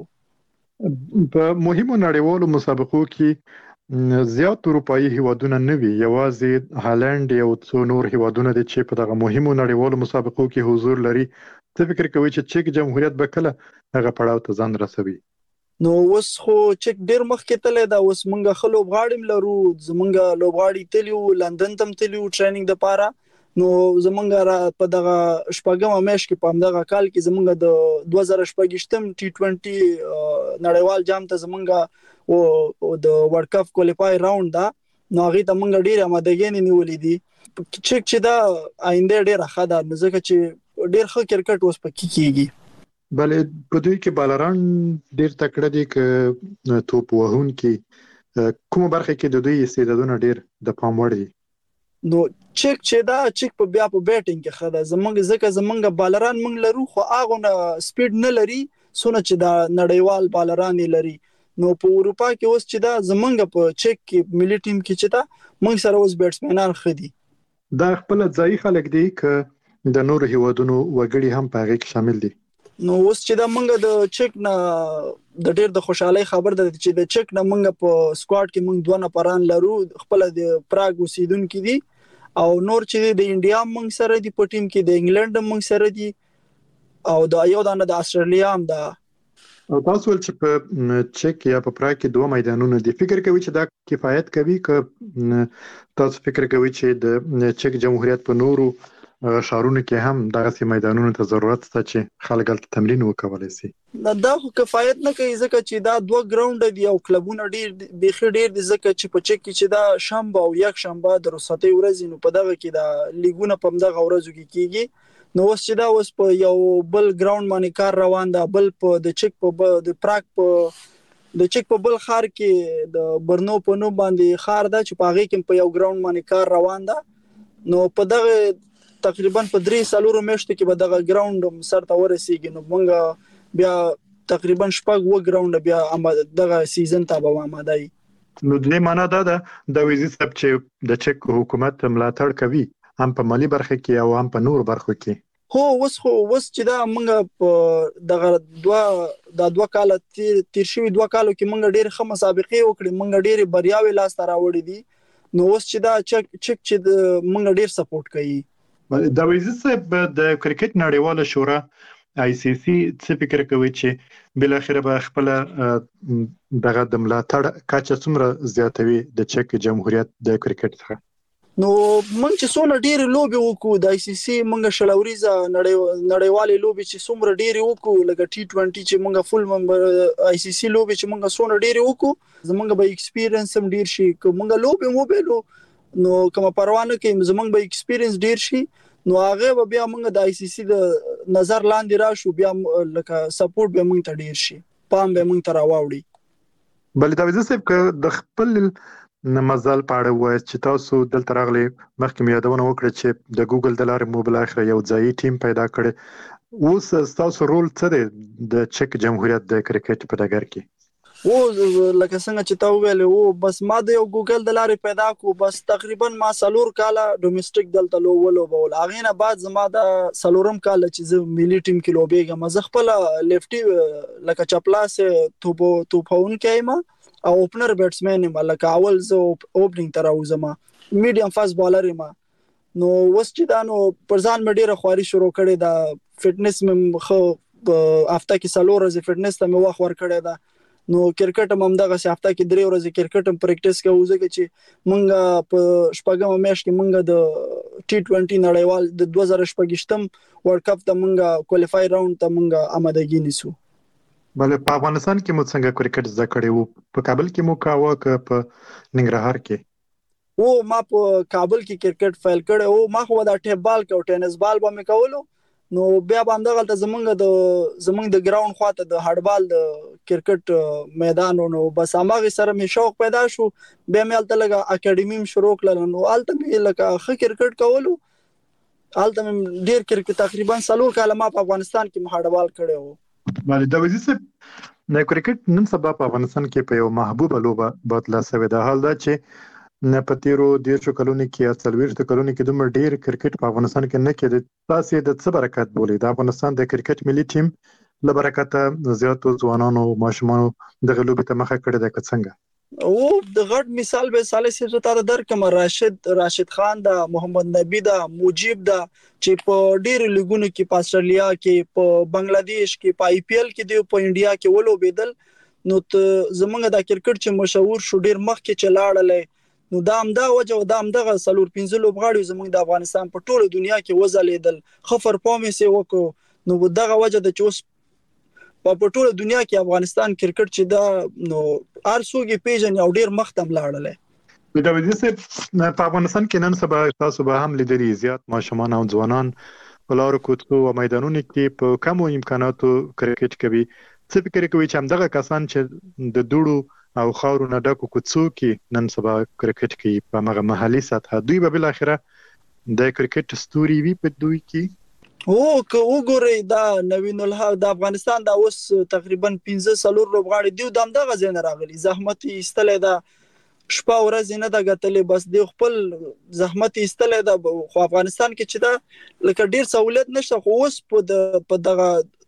کوو په مهمو نړیوالو مسابقو کې زیات اروپאי هیوادونه نه وي یوازې هالند یو څو نور هیوادونه دي چې په دغه مهمو نړیوالو مسابقو کې حضور لري څه فکر کوي چې چک جمهوریت به کله هغه پړاو ته ځان رسوي نو اوس خو چک ډیر مخکې تللی دا اوس مونږ خلو غاړم لرو زمونږ لوبغاړي تلیو لندن تم تلیو ټریننګ د پاره نو زمونږ په دغه شپږم میاشت کې په دغه کال کې زمونږ د 2018 T20 نړیوال جام ته زمونږ او د ورلد کپ کوالیفای راوند دا نو هغه ته مونږ ډیر آمادګي نیولې دي چک چې دا آینده ډیر ښه ده ځکه چې ډیر ښه کرکټ اوس پکې کیږي بلې په دوی کې بالران ډیر تکړه دي ک توپ وهون کې کومه برخه کې د دوی استعدادونه ډیر د پام وړ دي نو چک چې دا چک په بیا په بیټینګ کې خدا زمونږ ځکه زمونږ بالران مونږ لرو خو هغه نه سپیډ نه لري سونه چې دا نړیوال بالران لري نو په اروپا کې اوس چې دا زمونږ په چک کې ملي ټیم کې چې دا مونږ سره اوس بیټسمنان خدي دا خپل ځای خلک دي ک د نور هیوادونو وګړي هم په هغه کې شامل دي نو اوس چې دا مونږ د چک نه د ډېر د خوشحالي خبر ده چې د چک نه مونږ په سکواډ کې مونږ 2 نفران لرو خپل د پراګ اوسیدونکو دي او نور چې د انډیا مونږ سره دي په ټیم کې د انګلند مونږ سره دي او د یو دانه د استرالیا هم ده او تاسو ول چې په چک یا په پراګ کې 2 میدانونه دي فکر کوي چې دا کفایت کوي ک تاسو فکر کوي چې د چک جمهوریت په نورو ښارونو کې هم دغه میدانونو ته ضرورت شته چې خلک هلته تمرین وکولای شي دا خو کفایت نه کوي ځکه چې دا 2 ګراوند دي او کلبونه ډیر بيخي ډیر دي ځکه چې په چک کې چې دا شنبه او یک شنبه د رخصتۍ ورځې نو په دغه کې دا لیګونه په دغه ورځو کې کیږي نو اوس چې دا اوس په یو بل ګراوند باندې کار روان ده بل په د چک په د پراګ په د چک په بل خار کې د برنو په نو باندې خار ده چې په هغه کې په یو ګراوند باندې کار روان ده نو په دغه تقریبا په 3 میاشتو کې به دغه ګراوند سر ته ورسیږي نو موږ بیا تقریبا شپږ و ګراوند بیا دغه سیزن ته به آماده یي نو د معنا دا ده د ویزي سب چې د چک حکومت ملاتړ کوي هم په مالی برخه کې او هم په نور برخو کې هو اوس چې دا موږ په دغه 2 کال تیر شوی 2 کالو کې موږ ډېر ښه مسابقې وکړې موږ ډېر بریاوي لاس ته راوړې دي نو اوس چې دا چک چې موږ ډېر سپورټ کوي دا ویزه صاحب د کرکټ نړیواله شورا آی سی سی څه فکر کوي چې بل اخر به خپل دغه د ملاتړ کچه څومره زیاتوي د چک جمهوریت د کرکټ څخه نو موږ چې څونه ډېر لوبي وکړو د آی سی سی موږ شلوريزه نړیوالې لوبي چې څومره ډېر وکړو لکه T20 چې موږ فول ممبر آی سی سی لوبي چې موږ څونه ډېر وکړو زموږ به ایکسپیرینس هم ډېر شي که موږ لوبي موبایلو نو کوم پروانه کې زموږ به ایکسپیرینس ډېر شي نو هغه بیا موږ د آی سی سی د نظر لاندې راشو بیا لکه سپورټ به موږ ته ډیر شي پام به موږ ته راوړي بل دا وځي چې د خپل مزل پاړه وای چې تاسو دلته راغلي مخکې مې یادونه وکړه چې د ګوګل د لارې موبایل اخر یو ځای ټیم پیدا کړي اوس تاسو رول څه دی د چک جمهوریت د کرکټ په ډګر کې او لکه څنګه چې تا ویل او بس ما د یو ګوګل د لارې پیدا کو بس تقریبا ما 4 کاله ډومېسټک دلته لوولو بول اغه نه بعد زما د 4 کاله چې زه ملي ټیم کې لوبېږم زه خپل لیفټي لکه چپلاس توپون کېما او اوپنر بیټسمن یم، لکه اول زه اوپننګ ته راوځم، میډیم فاست بالر یم. نو وس چې دا نو پر ځان مې ډیره خواري شروع کړې ده، فټنس مې خو هفته کې 4 ورځې فټنس ته مې وخت ورکړی ده. نو کرکټ هم دغه هفته کې 3 ورځې کرکټ هم پریکټیس کوو، ځکه چې مونږ په شپږمه میاشت کې مونږ د T20 نړیوال د 2026م ورلد کپ ته مونږ کوالیفای راوند ته مونږ آمادګي نیسو. بل په افغانستان کې مو څنګه کرکټ زده کړی وو؟ په کابل کې مو کاوه که په ننګرهار کې؟ او ما په کابل کې کرکټ فایل کړی او ما خو دا ټیپ بال او ټینس بال به مې کولو. نو بیا به همدغه ته زمونږ د ګراوند خواته د هډبال د کرکټ میدان نو بس هغه سره مې شوق پیدا شو. بیا مې هلته لګه اکیډمي شروع کړل، نو هلته مې لکه ښه کرکټ کولو. هلته مې ډیر کرکټ تقریبا 4 کاله ما په افغانستان کې هډبال کړی وو. باندې د وزیر صاحب د کرکټ نن سبا په افغانستان کې په یو محبوبه لوبه بدله شوې ده. حال دا چې نه پتیرو 10 کلونو کې یا 40 کلونو کې دومره ډیر کرکټ په افغانستان کې نه کېده. تاسو د څه برکت بولې د افغانستان د کرکټ ملي ټیم له برکته زیاتو ځوانانو او ماشومانو د لوبې ته مخه کړې ده که څنګه؟ او د غټ مثال به صالح صاحب ته درکم، راشد خان دا، محمد نبی دا، مجيب دا، چې په ډیر لیګونو کې په استرالیا کې، په بنگلاديش کې، په IPL کې دی، په انډیا کې ولوبېدل. نو زمونږ د کرکټ چې مشهور شو ډیر مخ کې چلاړلې. نو دا همدا وجه او دا همدغه 4-5 لوبغاړي زموږ د افغانستان په ټوله دنیا کې وځلیدل، خفر پامې سي وکړو. نو دغه وجه د چوس په ټوله دنیا کې افغانستان کرکټ چې دا نو ارسوګي پیژن یو ډیر مختم لاړل. د وزیر صاحب په افغانستان کې نن سبا تاسو به هم لیدلی زیات ماشومان او ځوانان په لارو کوڅو او میدانونو کې په کمو امکاناتو کرکټ کوي. څه فکر کوي چې همدغه کسان چې د دوړو او خاورو نه ډکو کوڅو کې نن سبا کرکټ کوي په هغه محلي سطح، دوی به بل اخره د کرکټ ستوري وي په دوی کې؟ او که وګورئ دا نوین الحق د افغانستان دا اوس تقریبا 15 لوبغاړي دی د همدغه ځای نه راغلي، زحمت ایستلې ده، شپه ورځ نه ده ګټلې، بس دی خپل زحمت ایستلې ده. خو افغانستان کې چې دا لکه ډیر سہولت نشته، خو اوس په دغه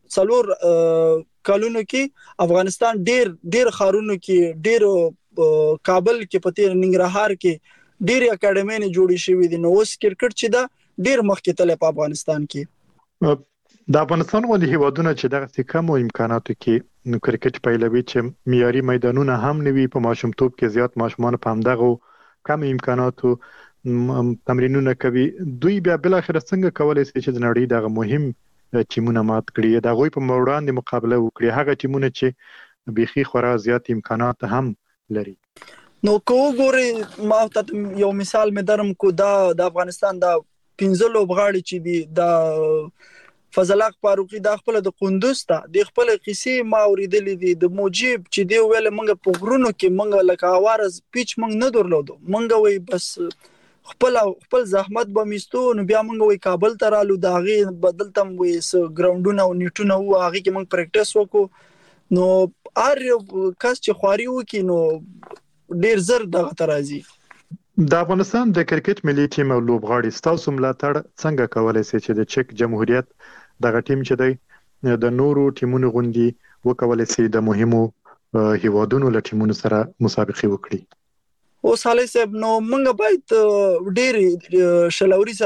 4 کالونو کې افغانستان ډیر خارونو کې، ډیر کابل کې، په تیر ننګرهار کې ډیر اکیډمي جوړې شوې دي. نو اوس کرکټ چې دا ډیر مخکې تللی په افغانستان کې. د افغانستان ولې هیوادونه چې دغه کمو امکاناتو کې کرکټ پیلوي چې معیاري میدانونه هم نوي، په ماشومتوب کې زیات ماشومان په همدغه کم امکاناتو تمرینونه کوي، دوی بیا بل اخر څنګه کولای شي چې د نړۍ دغه مهم ټیمونه مات کړي، د غوي په وړاندې مقابله وکړي، هغه ټیمونه چې بيخي خورا زیات امکانات هم لري؟ نو کو ګوري ما ته یو مثال مې درم کو، دا د افغانستان دا 15 لوبغاړي چې دي، دا فضل حق فاروقي دا خپل د قندوز ته د خپل قصې ما اوریدلې دي، د مجيب چې دی ویل منګه په غرونو کې منګه لکه اوارز پیچ منګ نه درلودو، منګه وي بس خپل زحمت به میستو. نو بیا منګه وي کابل ته رالو، دا غي بدلتم وي ګراوندونه او نیټونه وو، هغه کې منګ پریکټیس وکړو. نو ار کس چې خواري وکي نو ډیر زر دغه ترازی. د افغانستان د کرکټ ملي ټیم او لوبغاړي ستاسو ملاتړ څنګه کولای شي چې د چک جمهوریت دغه ټیم چې دی د نورو ټیمونو غوندي وکولای شي د مهمو هیوادونو له ټیمونو سره مسابقه وکړي؟ او صالح صاحب نو موږ باید ډېر شلوري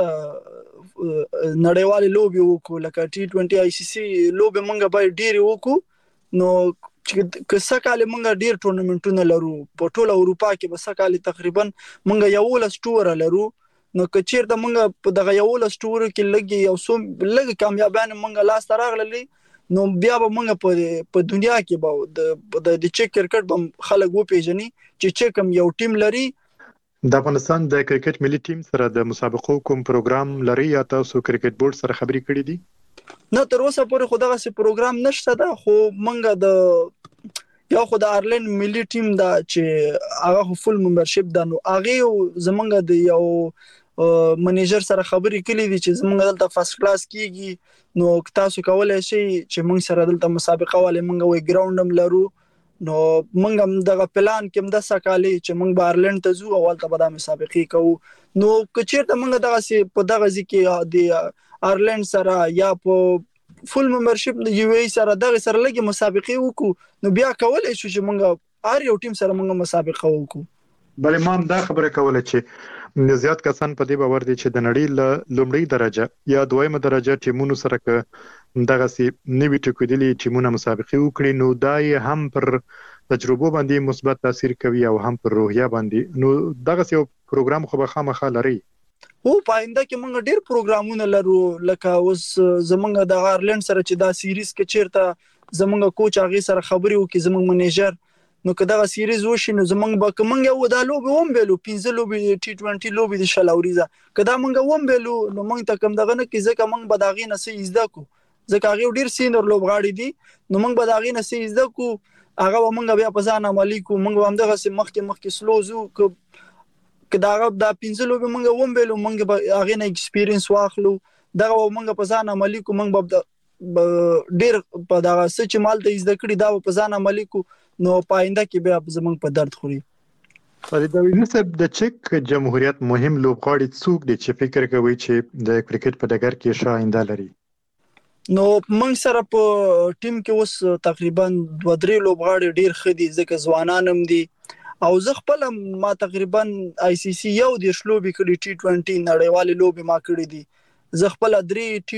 نړیوال لوبي وکړو، لکه T20 ICC لوبي موږ باید ډېر وکړو. نو که سکهاله موږ ډېر ټورنمنټونه لرو په ټوله اروپا کې، به سکهاله تقریبا موږ یو لستور لرو. نو که چیرته موږ په دغه یو لستور کې لګي یو څو لګ کامیابان موږ لاس راغلي، نو بیا به موږ په دنیا کې به د چک کرکټ به خلک وپیژني چې چکم یو ټیم لري. د افغانستان د کرکټ ملي ټیم سره د مسابقو کوم پروګرام لري یا تاسو کرکټ بورډ سره خبرې کړې دي؟ نه تر اوسه پورې خو دغه پروګرام نشته ده، خو موږ د یو خو د آیرلند ملي ټیم دا چې هغه فل ممبرشپ ده، نو هغه زمونږ د یو منیجر سره خبرې کړې دي چې زمونږ دلته فرست کلاس کیږي، نو تاسو کولای شئ چې موږ سره دلته مسابقه والے موږ وی ګراوندم لرو. نو موږ هم دغه پلان کې د سکهاله چې موږ بارلند ته ځو او ولته به د مسابقه کوو. نو کچیرته موږ دغه په دغه ځکه د آیرلند سره یا په فل ممبرشپ د یو ای سره دغه سره لګي مسابقه وکړو، نو بیا کولای شو چې موږ هر یو ټیم سره موږ مسابقه وکړو. بلې ما دا خبره کوله چې زیات کسان په دې باور دي چې د نړۍ له لومړۍ درجه یا دویمه درجه ټیمونو سره که دغه سي نوي ټکودلي ټیمونه مسابقه وکړي نو دا هم پر تجربه باندې مثبت تاثیر کوي او هم پر روحیه باندې. نو دغه یو پروګرام خو به خامخا لري. په آینده کې موږ ډېر پروګرامونه لرو، لکه اوس زمونږ د آیرلند سره چې دا سیریز کې چیرته زمونږ کوچ هغه سره خبرې وکړي، زمونږ منیجر، نو که دا سیریز وشي نو زمونږ به کومنګ یو د لوبي هم بیلو 15 لوبي T20 لوبي د شلاوريزه که دا موږ هم بیلو نو موږ ته کوم دغه نه کې ځکه موږ به داغې نه سي زده کو، ځکه هغه ډیر سینر لوبغاړي دي، نو موږ به داغې نه سي زده کو، هغه موږ بیا په ځان عملي کو، موږ هم دغه مخکې سلوزو که دا 15 لوبي موږ هم بیلو، موږ به هغه نه ایکسپیرینس واخلو، دغه موږ په ځان عملي کو، موږ به ډیر په دغه سچ مال ته زده کړی دا په ځان عملي کو، نو پاینده کې بیا زمونږ په درد خوري. فرید داوودی صاحب د چک جمهوریت مهم لوبغاړي څوک دي چې فکر کوي چې د کرکټ په ډګر کې ښه آینده لري؟ نو موږ سره په ټیم کې اوس تقریبا 2-3 لوبغاړي ډیر ښه دي، ځکه ځوانان هم دي او زه خپل ما تقریبا ICC یو د شلوبي کړي T20 نړیوالې لوبي ما کړې دي، زه خپل 3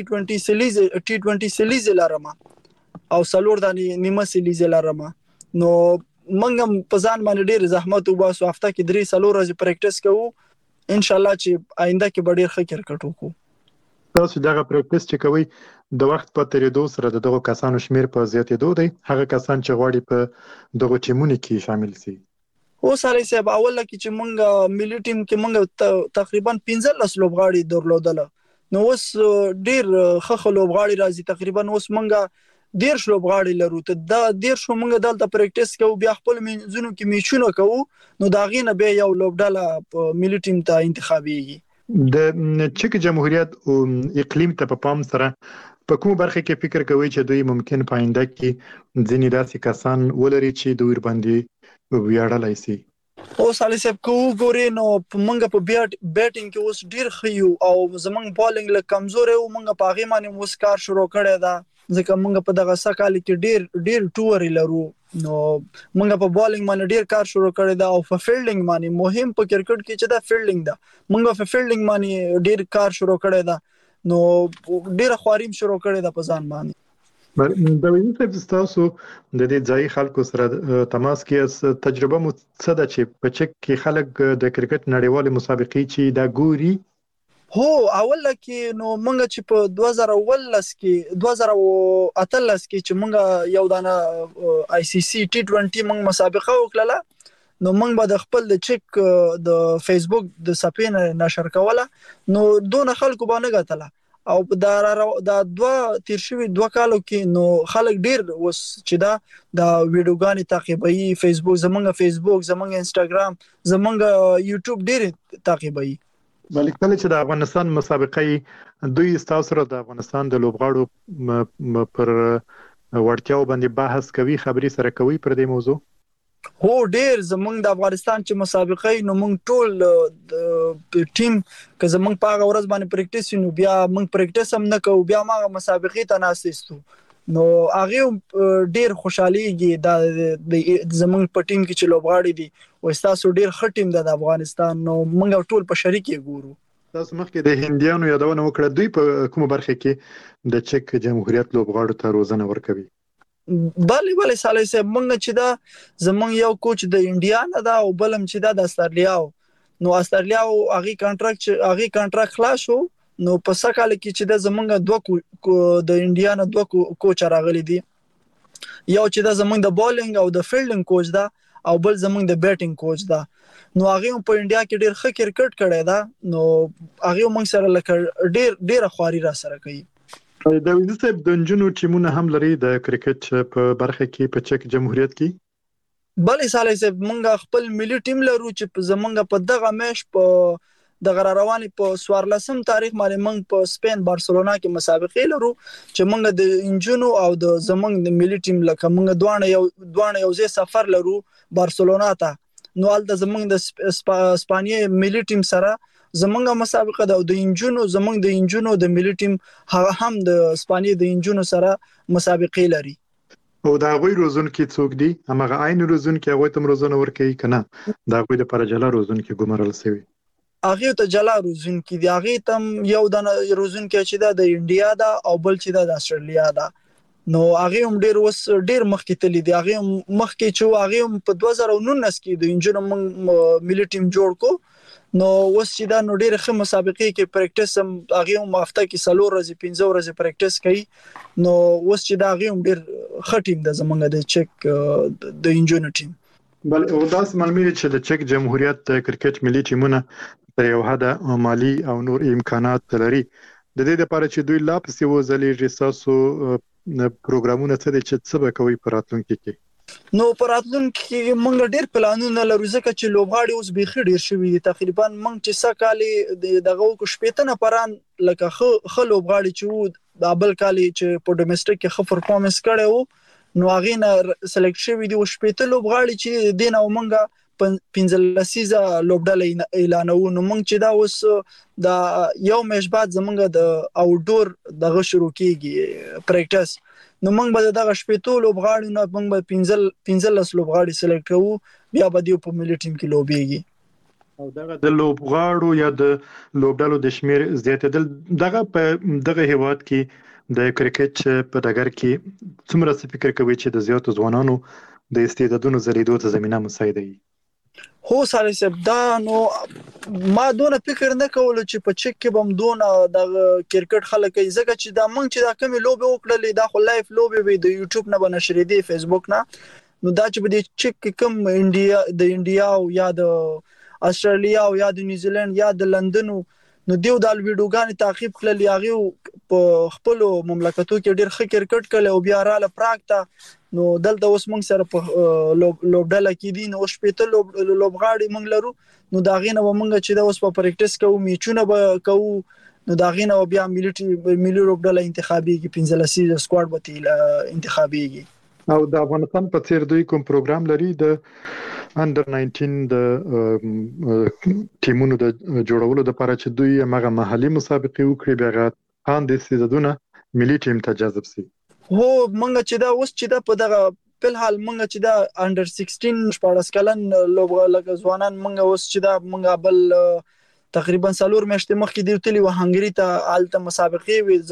T20 سیلیز لرم او څلور د نیمه سیلیز لرم، نو منګم په ځان باندې ډیر زحمت وباسو، هفته کې 3-4 ورځې پریکټیس کوو، ان شاء الله چې آینده کې به ډیر ښه کرکټ وکړو. تاسو دغه پریکټیس چې کوي د وخت په تیریدو سره دغه کسانو شمیر په زیاتېدو دی، هغه کسان چې غواړي په دغه ټیمونو کې شامل شي؟ اوس علي صاحب اول کې چې مونږ ملي ټیم کې مونږ تقریبا 15 لوبغاړي درلودل، نو اوس ډیر ښه لوبغاړي راځي، تقریبا اوس مونږ 10 لوبغاړي لرو، ته دا 10 مونږ دلته پریکټیس کوو، بیا خپل منځونو کې میچونه کوو، نو دا غینه به یو لوبډاله په ملي ټیم ته انتخابيږي. د چک جمهوریت اقلیم ته په پام سره په کوم برخه کې فکر کوي چې دوی ممکن پاینده کې ځینې داسې کسان ولري چې دوی باندې ویاړلای شي؟ اوس علي صاحب کو ګورې نو مونږ په بیټینګ کې اوس ډیر خيو او زمونږ بالینګ له کمزوري او مونږ په هغه باندې اوس کار شروع کړی دا، ځکه مونږ په دغه سکهال کې ډیر ټور لرو، نو مونږ په بالینګ باندې ډیر کار شروع کړی دا، او په فیلډینګ باندې مهم په کرکټ کې چې دا فیلډینګ ده، مونږ په فیلډینګ باندې ډیر کار شروع کړی دا، نو ډیر خواریم شروع کړی دا په ځان باندې. د ویني صاحب تاسو د دې ځای خلکو سره تماس کې تجربه مو څه ده چې په چک کې خلک د کرکټ نړیوالې مسابقې چې دا ګوري؟ هو اول کې نو مونږ چې په 2018 کې چې مونږ یو دانه ICC T20 مونږ مسابقه وکړه، نو مونږ به د خپل د چک د فیسبوک د صفحې نشر کوله، نو دون خلکو باندې غتله او دا تیر شوی 2 کالو کې نو خلک ډیر وس چې دا د ویډیوګانی تعقیبوي، فیسبوک زمونږ انستګرام زمونږ یوټیوب ډیر تعقیبوي. بلکې کله چې د افغانستان مسابقې دوی تاسو سره د افغانستان د لوبغاړو پر وړتیاو باندې بحث کوي، خبري سره کوي پر دې موضوع؟ هو ډیر زمونږ د افغانستان چې مسابقې نو مونږ ټول ټیم که زمونږ په هغه ورځ باندې پریکټیس نو بیا مونږ پریکټیس هم نه کوو، بیا ما مسابقې ته ناسېستو، نو هغه ډیر خوشاليږي دا زمونږ په ټیم کې چې لوبغاړي دي او تاسو ډیر ښه ټیم د افغانستان، نو مونږ ټول په شریک ګورو. تاسو مخکې د هندیانو یادونه وکړه، دوی په کومه برخه کې د چک جمهوریت لوبغاړو ته روزنه ورکوي؟ بله سالي صاحب مونږ چې دا زمونږ یو کوچ د انډیا نه دا او بلم چې دا د استرالیا، نو استرالیا هغه کانټراکټ خلاص شو، نو په سکهال کې چې د زمونږ د انډیا نه 2 کوچ راغلي دي، یو چې د زمونږ د بالینګ او د فیلډینګ کوچ دا او بل زمونږ د بیټینګ کوچ دا، نو هغه په انډیا کې ډیر ښه کرکټ کړی دا، نو هغه موږ سره لکه ډیر خواري را سره کوي. د ویني صاحب د نجونو ټیمونه هم لري د کرکټ په برخه کې په چک جمهوریت کې؟ بلې سالي صاحب مونږ خپل ملي ټیم لرو چې زمونږ په دغه میش په د غرارواني په 14 تاریخ باندې مونږ په سپین بارسلونا کې مسابقې لرو چې مونږ د انجونو او د زمونږ د ملي ټیم لکه مونږ دوه یو ځای سفر لرو بارسلونا ته، نو الته زمونږ د اسپانیا ملي ټیم سره زمونږ مسابقه ده، او د زمونږ د انجونو د ملي ټیم هغه هم د اسپانیا د انجونو سره مسابقې لري. او دا غوي روزونکي څوک دي هغه عین روزونکي هغه تم روزنه ورکوي کنه دا غوي د پرجلا روزونکي ګمرل سوي هغه ته جلا روزونکي دي هغه تم یو د روزونکي چې دا د انډیا دا او بل چې دا د استرالیا دا نو هغه هم ډیر مخکې تللی دی هغه مخکې چې هغه په 2019 کې د انجن ملي ټیم جوړ کو نو اوس چې دا نو ډېر ښه مسابقې کې پریکټیس هم هغه هم هفته کې 4 ورځې 15 ورځې پریکټیس کوي نو اوس چې دا هغه هم ډېر ښه ټیم د زمونږ د چک د انجن ټیم بل او داس معلومه چې د چک جمهوریت د کرکټ ملي ټیمونه تر یو حد مالی او نور امکانات لري د دې لپاره چې دوی لا پسې وځلې رساسو پروګرامونه څه دي چې څه به کوي په راتلونکي کې نو پراتلونکي کې موږ ډېر پلانونه لرو ځکه چې لوبغاړي اوس بيخي ډېر شوي دي تقریبا موږ چې سکالي دغه کو شپېتنه پران لکه خو لوبغاړي چې د بل کالي چې په ډومېسټک کې خو پرفورمنس کړي نو هغه نه سلیکټ شوي دي او شپېته لوبغاړي چې دین او موږ 15 سیزه لوبډله اعلانو نو موږ چې دا اوس د یو میش بعد زمونږ د اوټډور دغه شروع کیږي پریکټیس نو موږ به دغه شپېتو لوبغاړي نه موږ به 15 لوبغاړي سلیکټ کوو بیا به دیو په ملي ټیم کې لوبيږي او دغه د لوبغاړو یا د لوبډلو د شمیر زیاتېدل دغه په دغه هیواد کې د کرکټ په ډګر کې څومره فکر کوي چې د زیاتو ځوانانو د استعدادونو زریدو ته زمينه مساعده وي هو سره سبدا نو ما دونه فکر نه کول چې په چک کې بم دونه د کرکټ خلک ځکه چې دا مونږ چې دا کمی لوبه وکړلې دا خو لایف لوبه وي د یوټیوب نه بنشر دي فیسبوک نه نو دا چې په چک کم انډیا او یا د استرالیا او یا د نیوزیلند یا د لندن نو دیو د ویډیوګان تعقیب کړل یاغي په خپل مملکتو کې ډېر ښه کرکټ کړل او بیا رااله پراکټه نو دلته اوس موږ سره په لوبډله کې دي نو شپېته لوبغاړي موږ لرو نو دا غینه موږ چې دا اوس په پریکټیس کوو میچونه به کوو نو دا غینه بیا ملي لوبډله انتخابي کې 15 سیزه سکواډ به انتخابيږي او د افغانستان په څیر دوی کوم پروګرام لري د انډر 19 د ټیمونو د جوړولو لپاره چې دوی هغه محلي مسابقې وکړي بیا غان د سیزدونه ملي ټیم ته جذب شي هو مونږ چې دا اوس چې دا په دغه په حال مونږ چې دا انډر 16 14 کلن لوبغاړي ځوانان مونږ اوس چې دا مونږ بل تقریبا 4 میاشتې مخکې دی تلی و هنګری ته آلته مسابقې وي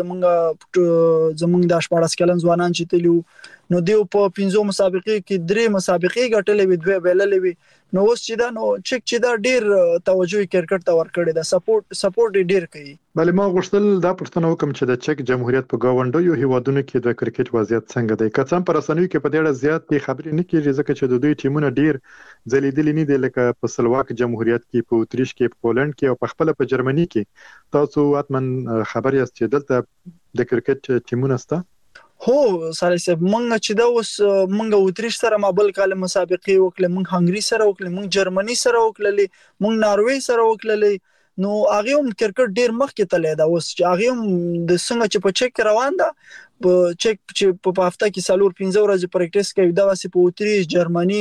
زمونږ د 14 کلن ځوانان چې تلی نو دیو په 15 مسابقې کې 3 مسابقې ګټلې وي 2 بیللې وي نو اوس چې دا نو چک چې دا ډیر توجه کرکټ ته ورکړي دا سپورټ ډیر کوي بل ما غوښتل دا پښتنه وکم چې د چک جمهوریت په گاونډیو هیوادونو کې د کرکټ وضعیت څنګه دی که څنګه پر رسنیو کې په ډېر زیات خبرې نه کیږي ځکه چې د دوی ټیمونه ډیر ځلیدلي نه دي لکه په سلواک جمهوریت کې په اتریش کې په پولند کې او په خپل په جرمني کې تاسو اتمن خبر یاست چې دلته د کرکټ ټیمونه سته هو سره سب مونږ چې دا اوس مونږ اتریش سره مابل کاله مسابقې وکړه مونږ هنګری سره وکړه مونږ جرمني سره وکړه مونږ ناروې سره وکړه نو هغه هم کرکټ ډیر مخکې تللی دا اوس چې هغه هم د څنګه چې په چک روان ده په چک چې په هفته کې 4-15 ورځې پریکټیس کوي دا واسي په اتریش جرمني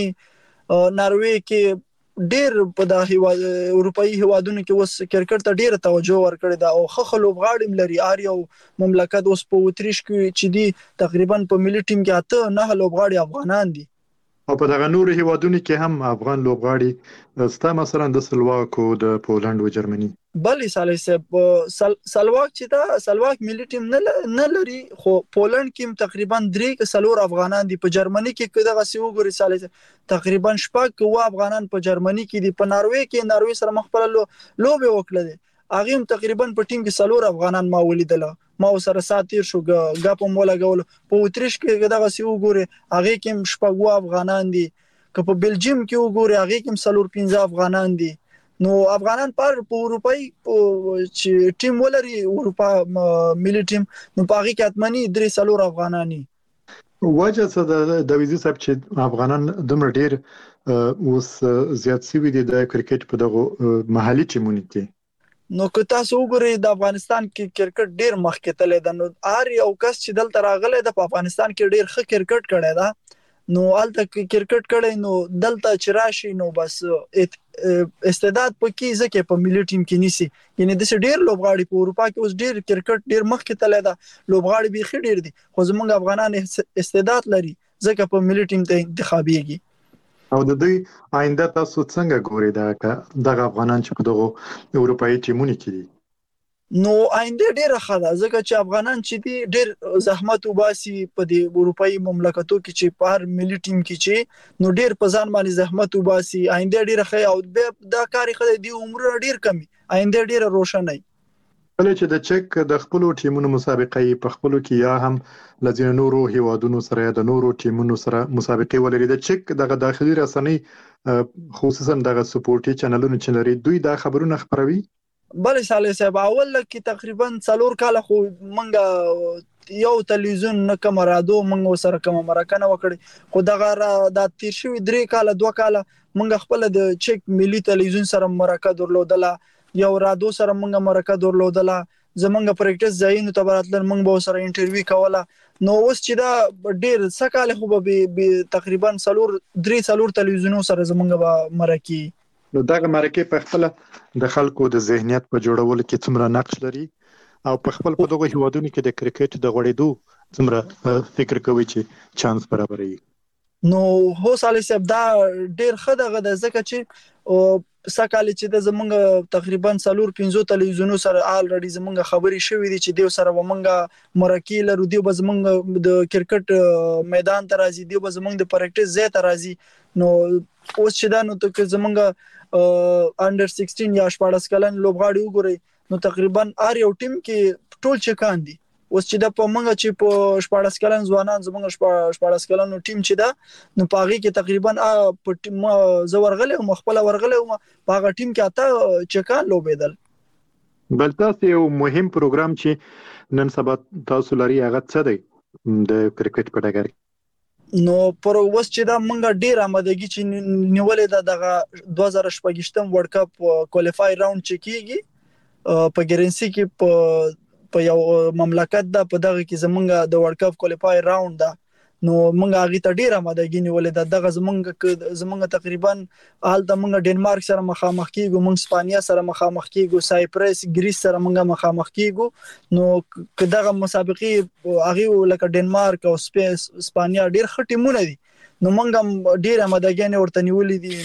ناروې کې ډیر په د اروپאי هیوادونو کې اوس کرکټ ته ډیر توجه ورکړي دا او خخ لوبغاړي لري اریو مملکت اوس په اتریش کې چې دی تقریبا په ملي ټیم کې 8-9 لوبغاړي افغانان دي او په دغه نور هیوادونو کې هم افغان لوبغاړي ستا مثلا د سلواک او د پولند او جرمني بلې سالي سلواک چې دا سلواک ملي ټیم نه لري خو پولند کې تقریبا 3 افغانان دي په جرمني کې دغه سی وګوري سالي تقریبا 6 افغانان په جرمني کې دي په ناروې سره مخ پر لوبه وکړه هغه تقریبا په ټیم کې 4 افغانان ما ولیدل ما سره ساتیر شو غاپم ولا غول په اتریش کې دغه سی وګوري هغه کې 6 افغانان دي که په بلجیم کې وګوري هغه کې 15 افغانان دي نو افغانان پر په اروپאי چې ټیم ولري اروپا ملي ټیم نو پاغي کې اتمنی 3 افغانانی وجه څه د ویزي صاحب چې افغانان دومره ډیر اوس زیات سوي دي د کرکټ په دغه محلي ټیمونو کې نو که تاسو وګورئ د افغانستان کې کرکټ ډیر مخکې تللی دی نو هر یو کس چې دلته راغلی د افغانستان کې ډیر ښه کرکټ کړی دا نو الته کرکټ کړی نو دلته چې راشي نو بس استعداد پکې ځکه په ملي ټیم کې نيسي یعنی د ډیر لوبغاړي په اروپا کې اوس ډیر کرکټ ډیر مخکې تللی دا لوبغاړي به ډیر دي خو زمونږ افغانان استعداد لري ځکه په ملي ټیم ته انتخابيږي. او د دوی آینده تاسو څنګه ګورئ دغه افغانان چې په دغه اروپאי ټیمونو کې دي؟ نو آینده ډیره ښه ده ځکه چې افغانان چې دي ډیر زحمت وباسي په دې اروپאי مملکتو کې چې په هر ملي ټیم کې چې نو ډیر په ځان باندې زحمت وباسي آینده ډیره ښه او دا کاری خدای دی عمر ډیر کمی آینده ډیره روښانه. کله چې د چک د خپل ټیمونو مسابقې په خپل کې یا هم لزین نورو هیوادونو سره د نورو ټیمونو سره مسابقې ولري د چک دغه داخلي رسنۍ خصوصا دغه سپورټي چینلونو چې لري دوی دا خبرونه خبروي؟ بل سال صاحب اول کې تقریبا 4 کال خو منګه یو تلویزیون نه کوم رادیو منګه سره کوم مرکه وکړي خو دغه د تیر شوی 3 کال 2 کال منګه خپل د چک ملي تلویزیون سره مرکه درلودله یو رادیو سره منګه مرکه درلودله زمونږ پریکټیس ځایونو ته براتل منګه به سره انټرویو کوله نو اوس چې دا ډیر سکاله خو به تقریبا 3 تلویزیونونو سره زمونږ به مرکه نو دغه مرکه په خپل د خلکو د ذهنیت په جوړولو کې څومره نقش لري او په خپل په دغه هیوادونو کې د کرکټ د غوړېدو څومره فکر کوي چې چانس برابري؟ نو هو سالي صاحب دا ډیر خدغه د ځکه چې سکاله چې د زمونږ تقریبا 4-5 تلویزیونونو سره الریډي زمونږ خبري شوې دي چې دیو سره ومنګه مرکه لرو دیو به زمونږ د کرکټ میدان ته راځي دیو به زمونږ د پریکټیس ځای ته راځي نو اوس چې دا نو ته زمونږ انډر 16 یا 14 کلن لوبغاړي وګوري نو تقریبا ار یو ټیم کې ټول چکان دي اوس چې دا په منګه چې په 14 کلن ځوانان زمونږ 14 کلن ټیم چې دا نو پاغي کې تقریبا په ټیم زورغله او مخبل ورغله او پاغه ټیم کې اته چکان لوبېدل. بل تاسو یو مهم پروګرام چې نن سبا تاسو لري هغه څه دی د کرکټ په ډګر نو پر اوس چې دا منګه ډیر آمادګي چې نیولې ده دغه 2018 ورلد کپ کوالیفای راوند چې کیږي په ګرنسي کې په یو مملکت ده په دغه کې زمونږ د ورلد کپ کوالیفای راوند ده نو منګه هغه ته ډیر آمادګي نیولې ده دغه زمونږ تقریبا حال د منګه ډنمارک سره مخامخ کیږو منګ اسپانیا سره مخامخ کیږو سایپرس ګریس سره منګه مخامخ کیږو نو دغه مسابقې هغه لکه ډنمارک او اسپانیا ډیر خټیمونه دي نو منګه ډیر آمادګي ورته نیولې دي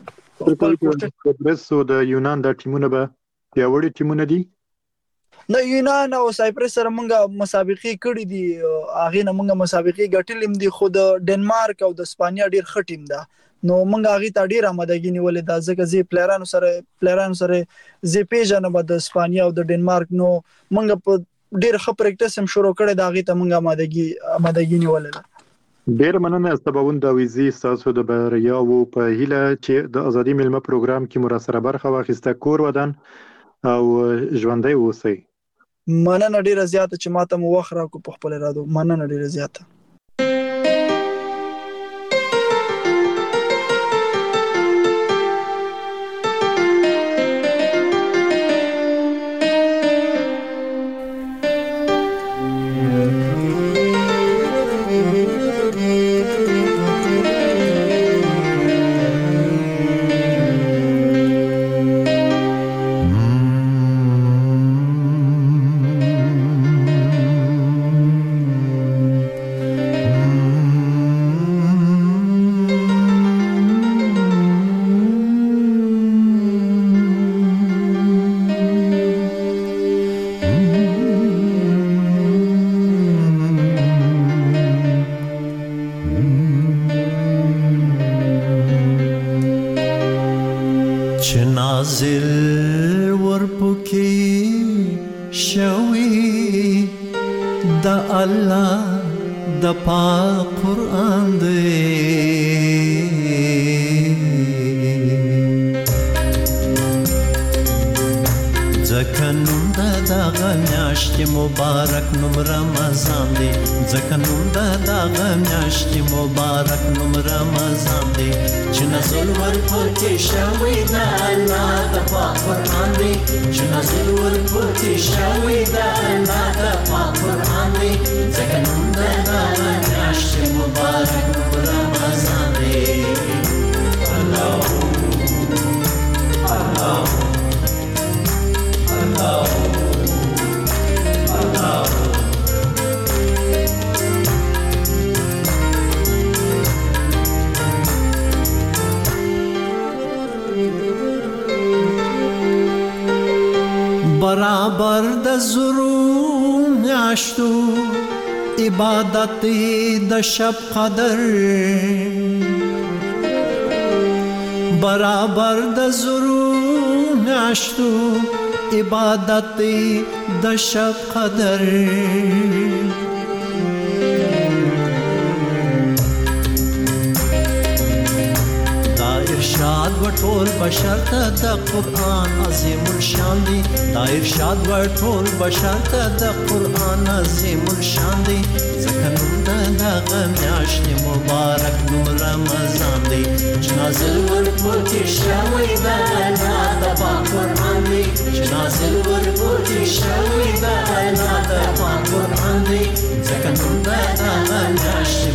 نو سایپرس او د یونان د ټیمونه به پیاوړي ټیمونه دي نه یونان او سایپرس سره منګه مسابقې کړې دي هغه نه منګه مسابقې ګټلې دي خو د ډنمارک او د اسپانیا ډیر خټیم ده نو منګه هغه ته ډیر آمادګي نیولې ده ځکه زی پلیرانو سره زی پیژنه به د اسپانیا او د ډنمارک نو منګه په ډیر ښه پریکټیس هم شروع کړې ده هغه ته منګه آمادګي نیولې ده. ډیر مننه سباوند دویزی تاسو د بریا او په هیله چې د ازادي ملما پروګرام کې مراسله برخه واخیسته کور ودان او ژوندۍ اوسئ. مننه ډیره زیاته چې ماته مو وخت راکو په خپل رادو مننه ډیره زیاته. د زرو میاشتو عبادت د شب قدر برابر د زرو میاشتو عبادت د شب قدر ارشاد و ټول بشر ته د قرآن عظیم الشان دی دا ارشاد و ټول بشر ته د قرآن عظیم الشان دی ځکه نوم د دغه میاشتې مبارک نوم رمضان دی چې نازل ورپورتې شوی دغه نعت د پاک قرآن دی چې نازل ورپورتې شوی دغه نعت د پاک قرآن دی ځکه نوم د دغه میاشتې